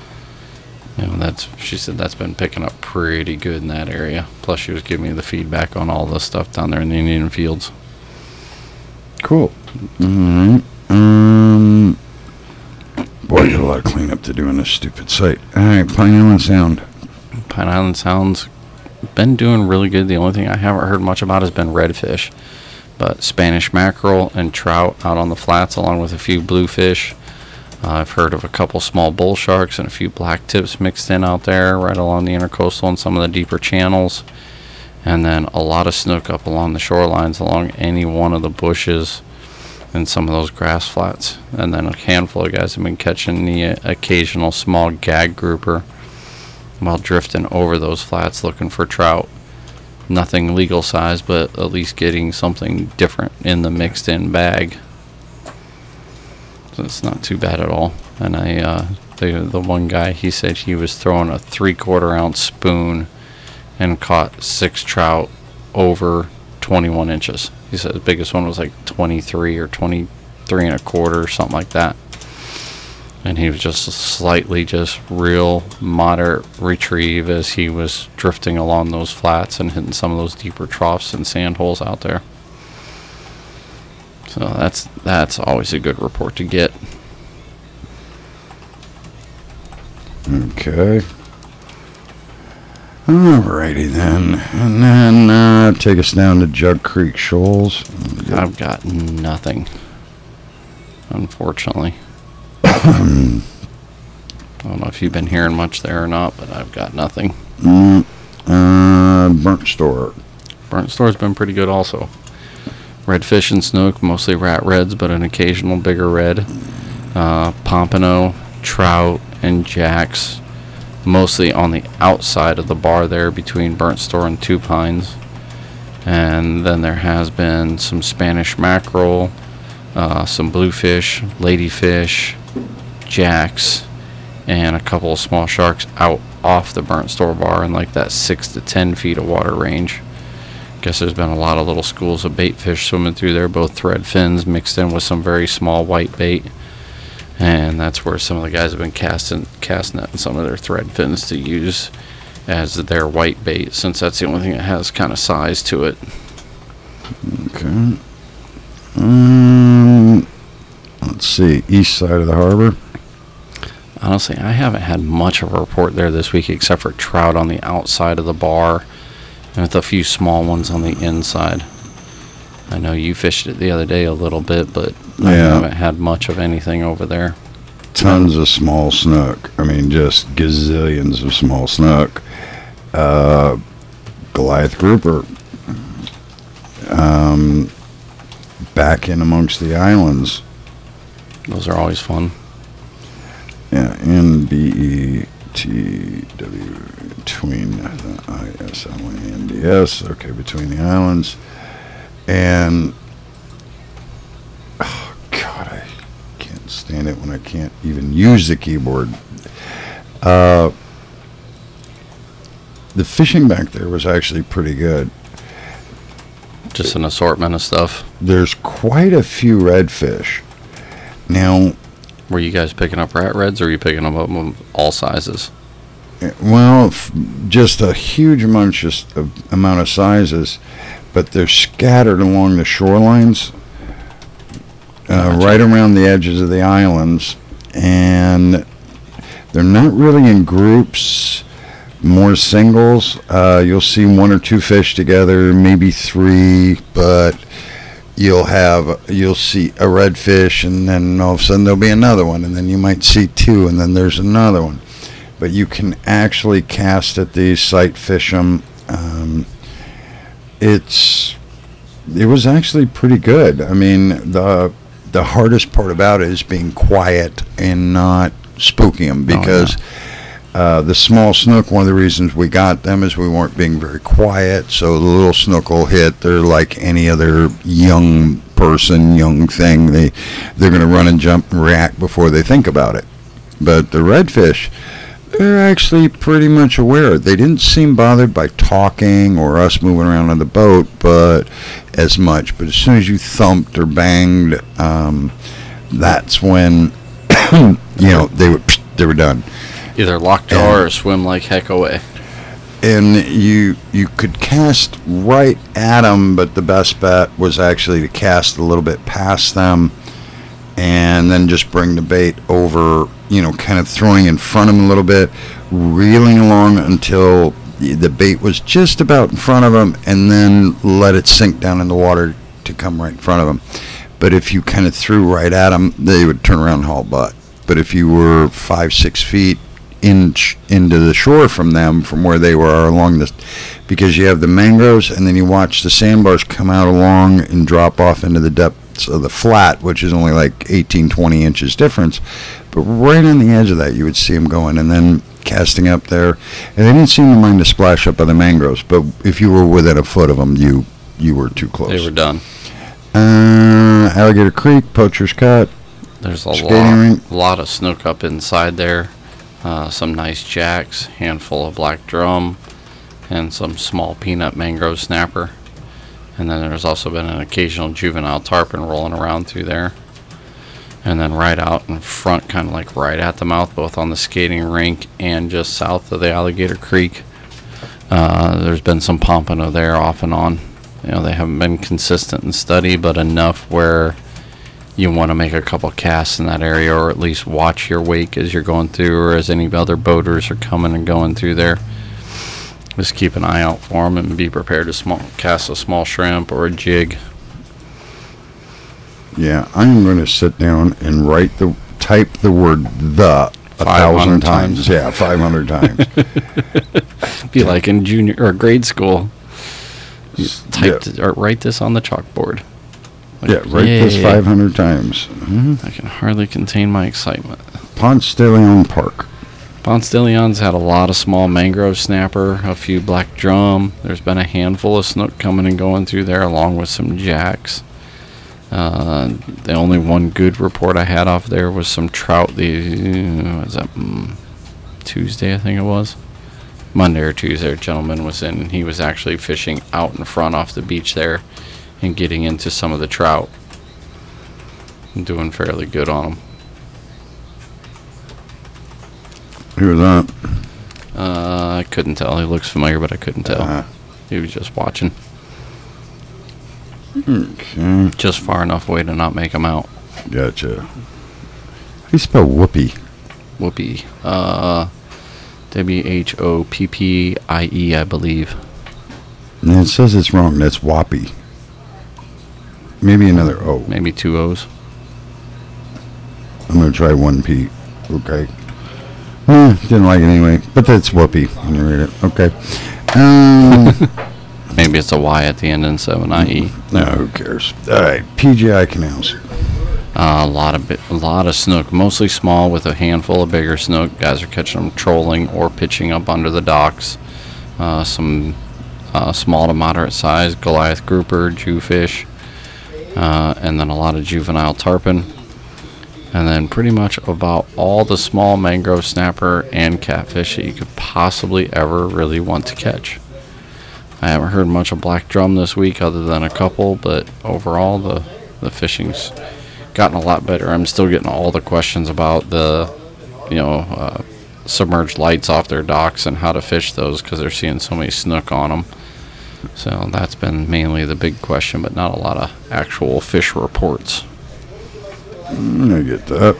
She said that's been picking up pretty good in that area. Plus she was giving me the feedback on all the stuff down there in the Indian Fields. Cool. Boy, I got a lot of cleanup to do on this stupid site. All right, Pine Island Sound. Pine Island Sound's been doing really good. The only thing I haven't heard much about has been redfish. But Spanish mackerel and trout out on the flats along with a few bluefish. I've heard of a couple small bull sharks and a few black tips mixed in out there right along the intercoastal and some of the deeper channels. And then a lot of snook up along the shorelines along any one of the bushes and some of those grass flats. And then a handful of guys have been catching the occasional small gag grouper while drifting over those flats looking for trout. Nothing legal size, but at least getting something different in the mixed in bag. So it's not too bad at all. And the one guy, he said he was throwing a 3/4 ounce spoon and caught 6 trout over 21 inches. He said the biggest one was like 23 or 23 1/4 or something like that. And he was just real moderate retrieve as he was drifting along those flats and hitting some of those deeper troughs and sand holes out there. So that's always a good report to get. Okay. Alrighty then. And then take us down to Jug Creek Shoals. I've got nothing, unfortunately. I don't know if you've been hearing much there or not, but I've got nothing. Burnt Store. Burnt Store's been pretty good also. Redfish and snook, mostly rat reds, but an occasional bigger red. Pompano, trout, and jacks, mostly on the outside of the bar there between Burnt Store and Two Pines. And then there has been some Spanish mackerel, some bluefish, ladyfish, jacks, and a couple of small sharks out off the Burnt Store bar in like that 6 to 10 feet of water range. Guess there's been a lot of little schools of bait fish swimming through there, both thread fins mixed in with some very small white bait. And that's where some of the guys have been casting some of their thread fins to use as their white bait, since that's the only thing that has kind of size to it. Okay. Let's see, east side of the harbor. Honestly, I haven't had much of a report there this week except for trout on the outside of the bar and with a few small ones on the inside. I know you fished it the other day a little bit, but I haven't had much of anything over there. Tons of small snook. I mean, just gazillions of small snook. Goliath grouper. Back in amongst the islands. Those are always fun. Yeah, NBETW between the ISL and NDS. Okay, between the islands. And oh God, I can't stand it when I can't even use the keyboard. The fishing back there was actually pretty good. Just an assortment of stuff. There's quite a few redfish. Now, were you guys picking up rat reds, or were you picking them up of all sizes? Well, just a huge amount of sizes, but they're scattered along the shorelines, right around the edges of the islands, and they're not really in groups, more singles. You'll see one or two fish together, maybe three, but you'll see a redfish, and then all of a sudden there'll be another one, and then you might see two, and then there's another one. But you can actually cast at these, sight fish them. It was actually pretty good. I mean, the hardest part about it is being quiet and not spooking them, because the small snook, one of the reasons we got them is we weren't being very quiet. So the little snook will hit. They're like any other young person, young thing. They're going to run and jump and react before they think about it. But the redfish, they're actually pretty much aware. They didn't seem bothered by talking or us moving around on the boat, but as much. But as soon as you thumped or banged, that's when they were done. Either lockjaw or swim like heck away. And you could cast right at them, but the best bet was actually to cast a little bit past them, and then just bring the bait over, kind of throwing in front of them a little bit, reeling along until the bait was just about in front of them, and then let it sink down in the water to come right in front of them. But if you kind of threw right at them, they would turn around and haul butt. But if you were 5-6 feet into the shore from them, from where they were along this, because you have the mangroves, and then you watch the sandbars come out along and drop off into the depths of the flat, which is only like 18-20 inches difference, but right on the edge of that you would see them going, and then casting up there, and they didn't seem to mind to splash up by the mangroves, but if you were within a foot of them, you were too close. They were done. Alligator Creek, Poacher's Cut. There's a rink. lot of snook up inside there. Some nice jacks, handful of black drum, and some small peanut mangrove snapper. And then there's also been an occasional juvenile tarpon rolling around through there. And then right out in front, kind of like right at the mouth, both on the skating rink and just south of the Alligator Creek, there's been some pompano there off and on. They haven't been consistent in study, but enough where you want to make a couple casts in that area, or at least watch your wake as you're going through, or as any other boaters are coming and going through there. Just keep an eye out for them and be prepared to cast a small shrimp or a jig. Yeah, I'm going to sit down and type the word "the" 1,000 times. Yeah, 500 times. Be like in junior or grade school. Or write this on the chalkboard. Write this 500 times. Mm-hmm. I can hardly contain my excitement. Ponce de Leon Park. Ponce de Leon's had a lot of small mangrove snapper, a few black drum. There's been a handful of snook coming and going through there, along with some jacks. The only one good report I had off there was some trout. Tuesday, I think it was. Monday or Tuesday, a gentleman was in, and he was actually fishing out in front off the beach there and getting into some of the trout. And doing fairly good on them. Who was that? I couldn't tell. He looks familiar, but I couldn't tell. He was just watching. Okay. Just far enough away to not make him out. Gotcha. How do you spell whoopee? Whoopee. WHOPPIE, I believe. And it says it's wrong. That's whoppy. Maybe another O. Maybe 2 O's. I'm going to try 1P. Okay. Didn't like it anyway. But that's whoopee when you read it. Okay. Maybe it's a Y at the end instead of an IE. No, who cares? All right. PGI canals. A lot of snook, mostly small with a handful of bigger snook. Guys are catching them trolling or pitching up under the docks. Some small to moderate size Goliath grouper, jewfish, and then a lot of juvenile tarpon. And then pretty much about all the small mangrove snapper and catfish that you could possibly ever really want to catch. I haven't heard much of black drum this week other than a couple, but overall the fishing's gotten a lot better. I'm still getting all the questions about the submerged lights off their docks and how to fish those because they're seeing so many snook on them. So that's been mainly the big question, but not a lot of actual fish reports. I get that.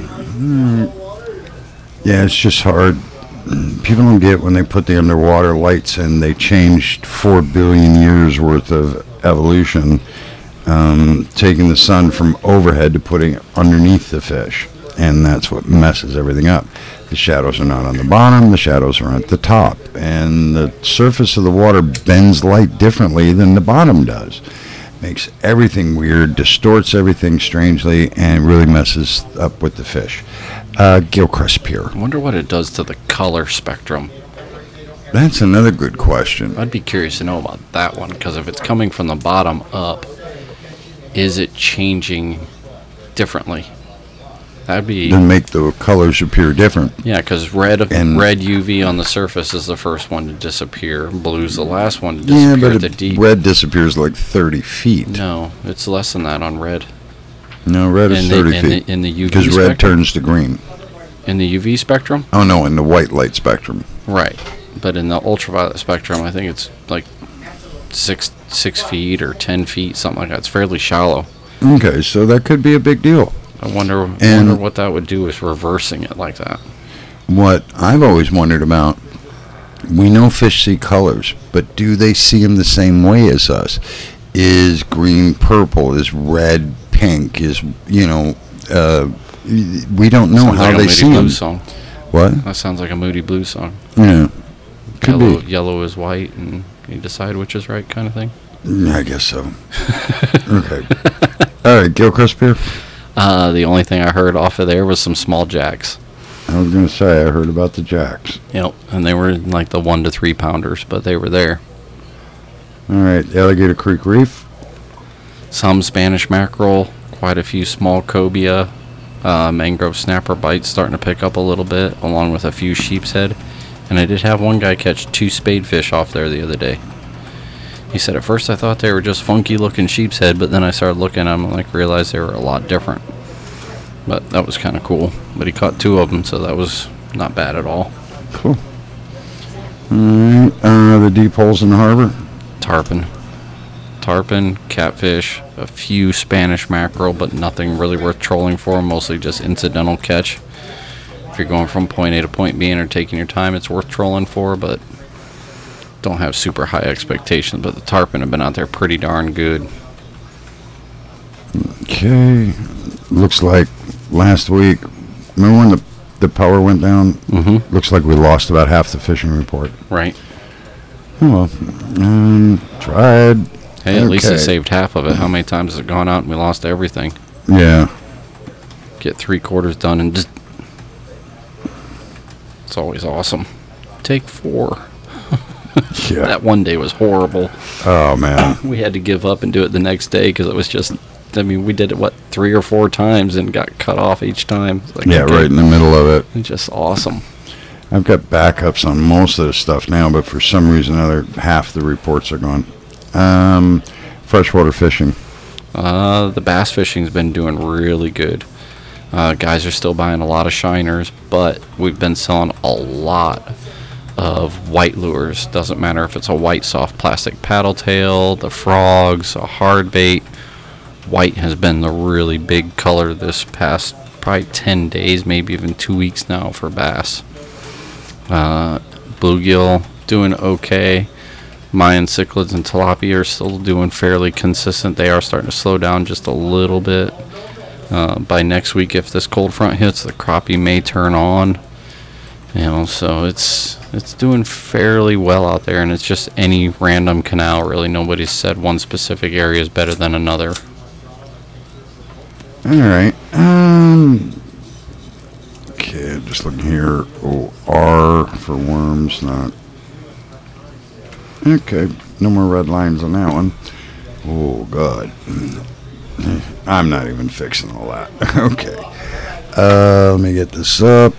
Yeah, it's just hard. People don't get when they put the underwater lights in, they changed 4 billion years worth of evolution, taking the sun from overhead to putting it underneath the fish. And that's what messes everything up. The shadows are not on the bottom, the shadows are at the top. And the surface of the water bends light differently than the bottom does. Makes everything weird, distorts everything strangely, and really messes up with the fish. Gilchrist Pier. I wonder what it does to the color spectrum. That's another good question. I'd be curious to know about that one, because if it's coming from the bottom up, is it changing differently? That'd be... Then make the colors appear different. Yeah, because red UV on the surface is the first one to disappear. Blue's the last one to disappear at the deep. Red disappears like 30 feet. No, it's less than that on red. No, red is 30 feet. In the UV because spectrum? Red turns to green. In the UV spectrum? Oh, no, in the white light spectrum. Right. But in the ultraviolet spectrum, I think it's like 6 feet or 10 feet, something like that. It's fairly shallow. Okay, so that could be a big deal. I wonder what that would do with reversing it like that. What I've always wondered about, we know fish see colors, but do they see them the same way as us? Is green purple? Is red pink? Is, we don't know how they see them. Song. What? That sounds like a Moody Blues song. Yeah. Could be. Yellow is white, and you decide which is right kind of thing. I guess so. Okay. All right, Gilchrist Pier. The only thing I heard off of there was some small jacks. I was going to say, I heard about the jacks. Yep, and they were like the 1 to 3 pounders, but they were there. All right, Alligator Creek Reef. Some Spanish mackerel, quite a few small cobia, mangrove snapper bites starting to pick up a little bit, along with a few sheep's head. And I did have one guy catch 2 spadefish off there the other day. He said, at first I thought they were just funky looking sheep's head, but then I started looking at them and realized they were a lot different. But that was kind of cool. But he caught 2 of them, so that was not bad at all. Cool. All right, the deep holes in the harbor. Tarpon, catfish, a few Spanish mackerel, but nothing really worth trolling for, mostly just incidental catch. If you're going from point A to point B and are taking your time, it's worth trolling for, but don't have super high expectations. But the tarpon have been out there pretty darn good. Okay. Looks like last week, remember when the power went down? Mm-hmm. Looks like we lost about half the fishing report. Right. Oh, well, tried. Hey, at least it saved half of it. How many times has it gone out and we lost everything? Yeah. Get 3/4 done and just... It's always awesome. Take 4. Yeah. That one day was horrible. Oh, man. We had to give up and do it the next day because it was just... we did it, 3 or 4 times and got cut off each time. Yeah, okay. Right in the middle of it. It's just awesome. I've got backups on most of the stuff now, but for some reason or other, half the reports are gone. Freshwater fishing. The bass fishing's been doing really good. Guys are still buying a lot of shiners, but we've been selling a lot of white lures. Doesn't matter if it's a white soft plastic paddle tail, the frogs, a hard bait. White has been the really big color this past probably 10 days, maybe even 2 weeks now for bass. Bluegill doing okay. Mayan cichlids and tilapia are still doing fairly consistent. They are starting to slow down just a little bit. By next week, if this cold front hits, the crappie may turn on. So it's doing fairly well out there, and it's just any random canal. Really, nobody's said one specific area is better than another. All right. Okay, just looking here. Oh, R for worms, not. Okay, no more red lines on that one. Oh, God. I'm not even fixing all that. Okay. Let me get this up.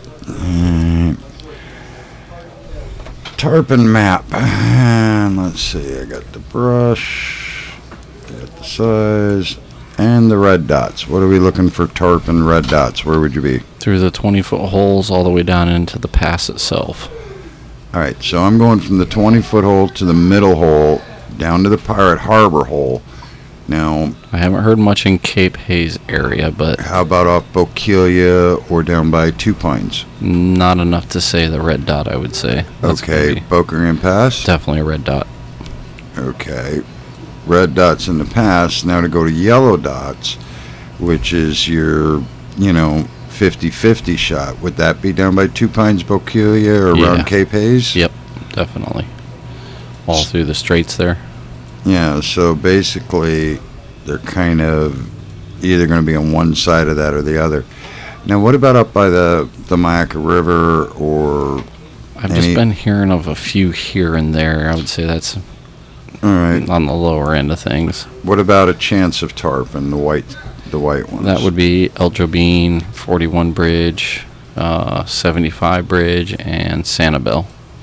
Tarpon map. And let's see, I got the brush, I got the size, and the red dots. What are we looking for tarpon red dots? Where would you be? Through the 20-foot holes all the way down into the pass itself. All right, so I'm going from the 20-foot hole to the middle hole, down to the Pirate Harbor hole. Now, I haven't heard much in Cape Hayes area, but how about off Bokeelia or down by Two Pines? not enough to say the red dot, I would say. That's Okay, gonna be Boca Grande Pass? definitely a red dot. Okay, red dots in the pass. Now to go to yellow dots, which is your, 50-50 shot. Would that be down by Two Pines, Bokeelia, or around Yeah. Cape Hayes? Yep, definitely. All through the straits there. Yeah, so basically they're kind of either going to be on one side of that or the other. Now, what about up by the Mayaca River or I've just been hearing of a few here and there. I would say that's all right. on the lower end of things. What about a chance of tarpon, the white ones? That would be El Jobin, 41 Bridge, 75 Bridge, and Sanibel.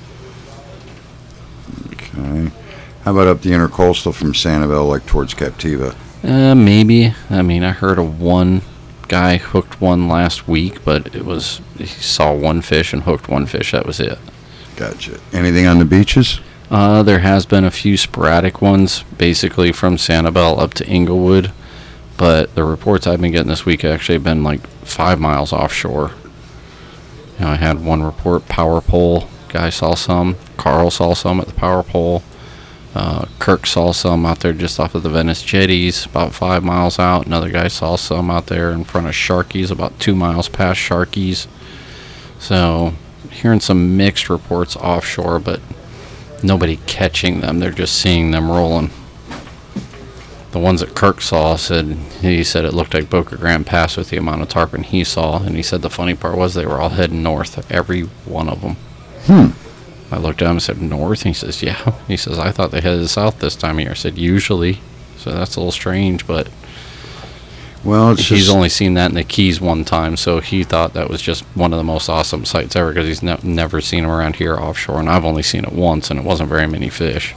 Okay. How about up the intercoastal from Sanibel, like towards Captiva? Maybe. I mean, I heard of one guy hooked one last week, but he saw one fish and hooked one fish. That was it. Gotcha. Anything on the beaches? There has been a few sporadic ones, basically from Sanibel up to Inglewood, but the reports I've been getting this week have actually been like 5 miles offshore. I had one report, power pole, guy saw some, Carl saw some at the power pole, Kirk saw some out there just off of the Venice jetties, about 5 miles out. Another guy saw some out there in front of Sharky's, about 2 miles past Sharky's. So, hearing some mixed reports offshore, but nobody catching them. They're just seeing them rolling. The ones that Kirk saw he said it looked like Boca Grande Pass with the amount of tarpon he saw, and he said the funny part was they were all heading north, every one of them. I looked at him and said, north? And he says, yeah. He says, I thought they headed south this time of year. I said, usually. So that's a little strange, but Well, he's only seen that in the Keys one time, so he thought that was just one of the most awesome sights ever because he's never seen them around here offshore, and I've only seen it once, and it wasn't very many fish.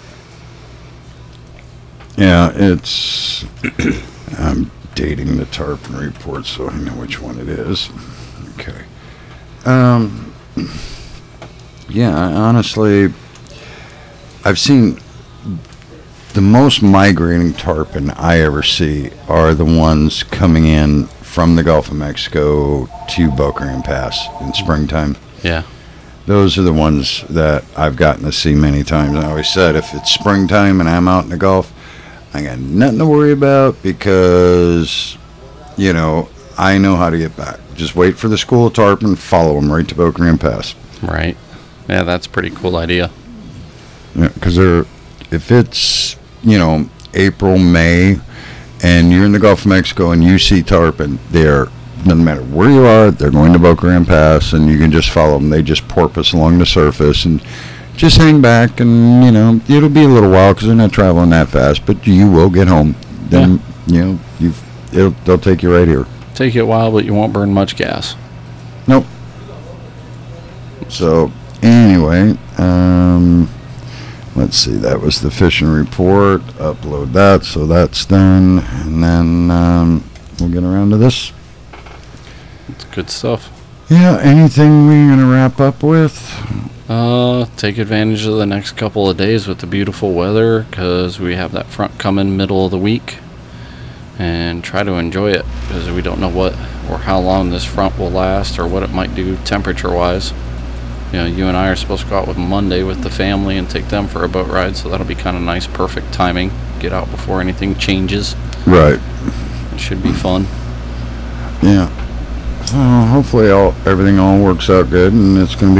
Yeah, it's. I'm dating the tarpon report, so I know which one it is. Okay. Yeah, honestly, I've seen the most migrating tarpon I ever see are the ones coming in from the Gulf of Mexico to Boca Grande Pass in springtime. Yeah. Those are the ones that I've gotten to see many times. I always said if it's springtime and I'm out in the Gulf, I got nothing to worry about because, I know how to get back. Just wait for the school of tarpon, follow them right to Boca Grande Pass. Right. Yeah, that's a pretty cool idea. Yeah, because if it's, April, May, and you're in the Gulf of Mexico and you see tarpon, doesn't matter where you are, they're going to Boca Grande Pass, and you can just follow them. They just porpoise along the surface and just hang back, and, it'll be a little while because they're not traveling that fast, but you will get home. Then, they'll take you right here. Take you a while, but you won't burn much gas. Nope. So anyway, let's see. That was the fishing report. Upload that, so that's done, and then we'll get around to this. It's good stuff. Yeah. Anything we're gonna wrap up with? Take advantage of the next couple of days with the beautiful weather, because we have that front coming middle of the week, and try to enjoy it, because we don't know what or how long this front will last or what it might do temperature wise. You know, you and I are supposed to go out with Monday with the family and take them for a boat ride, so that'll be kind of nice, perfect timing. Get out before anything changes. Right. It should be fun. Yeah. So hopefully everything all works out good, and it's going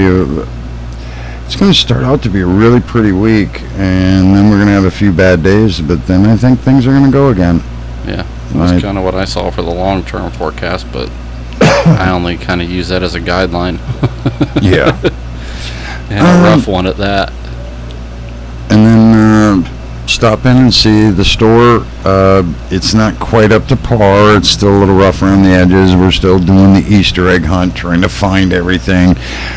to start out to be a really pretty week, and then we're going to have a few bad days, but then I think things are going to go again. Yeah, that's kind of what I saw for the long-term forecast, but I only kind of use that as a guideline. Yeah. And a rough one at that. And then stop in and see the store. It's not quite up to par. It's still a little rough around the edges. We're still doing the Easter egg hunt, trying to find everything.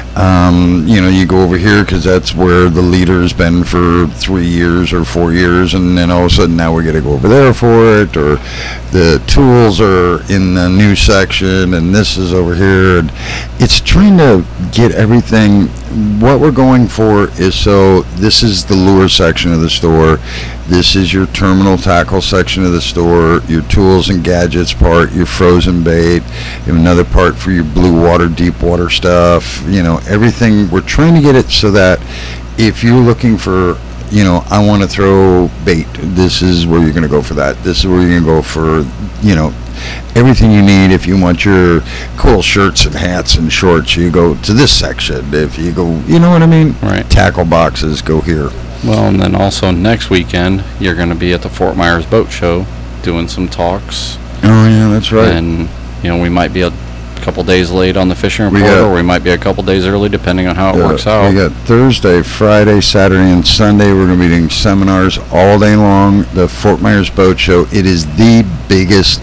You go over here because that's where the leader's been for 3 years or 4 years, and then all of a sudden now we got to go over there for it, or the tools are in the new section and this is over here. And it's trying to get everything. What we're going for is, so this is the lure section of the store. This is your terminal tackle section of the store, your tools and gadgets part, your frozen bait, you have another part for your blue water, deep water stuff, everything. We're trying to get it so that if you're looking for, I want to throw bait, this is where you're going to go for that. This is where you're going to go for, everything you need. If you want your cool shirts and hats and shorts, you go to this section. If you go, you know what I mean? Right. Tackle boxes, go here. Well, and then also next weekend, you're going to be at the Fort Myers Boat Show doing some talks. Oh, yeah, that's right. And, we might be a couple days late on the fishing report, or we might be a couple days early, depending on how it works out. We got Thursday, Friday, Saturday, and Sunday. We're going to be doing seminars all day long. The Fort Myers Boat Show, it is the biggest.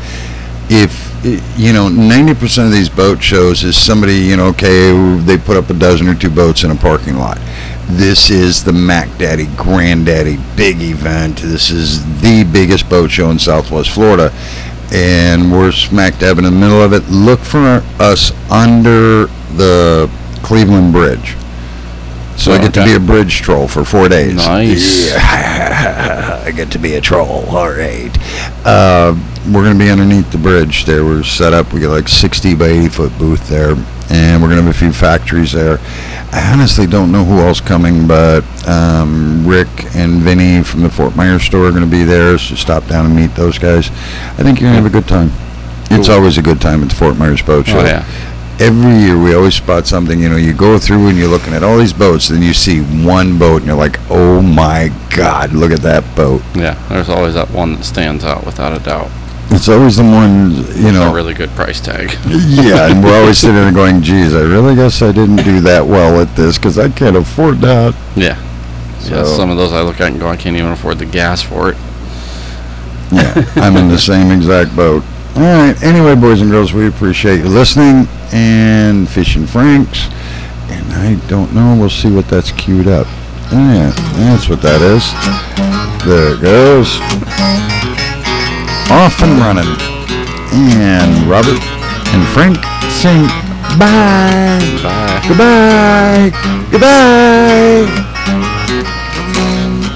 If 90% of these boat shows is somebody, they put up a dozen or two boats in a parking lot. This is the Mac Daddy, Granddaddy big event. This is the biggest boat show in Southwest Florida, and we're smack dab in the middle of it. Look for us under the Cleveland Bridge. So I get to be a bridge troll for 4 days. Nice. Yeah, I get to be a troll. All right. We're going to be underneath the bridge there. We're set up. We got like 60 by 80 foot booth there, and we're going to have a few factories there. I honestly don't know who else coming, but Rick and Vinny from the Fort Myers store are going to be there, so stop down and meet those guys. I think you're going to have a good time. Cool. It's always a good time at the Fort Myers Boat Show. Oh, yeah. Every year we always spot something. You go through and you're looking at all these boats, then you see one boat and you're like, oh my God, look at that boat. Yeah, there's always that one that stands out without a doubt. It's always the one, a really good price tag. Yeah, and we're always sitting there going, geez, I really guess I didn't do that well at this because I can't afford that. Yeah. So. Yeah, some of those I look at and go, I can't even afford the gas for it. Yeah, I'm in the same exact boat. All right. Anyway, boys and girls, we appreciate you listening, and Fishing Franks. And I don't know. We'll see what that's queued up. Yeah, that's what that is. There it goes. Off and running. And Robert and Frank sing bye. Bye. Goodbye. Goodbye.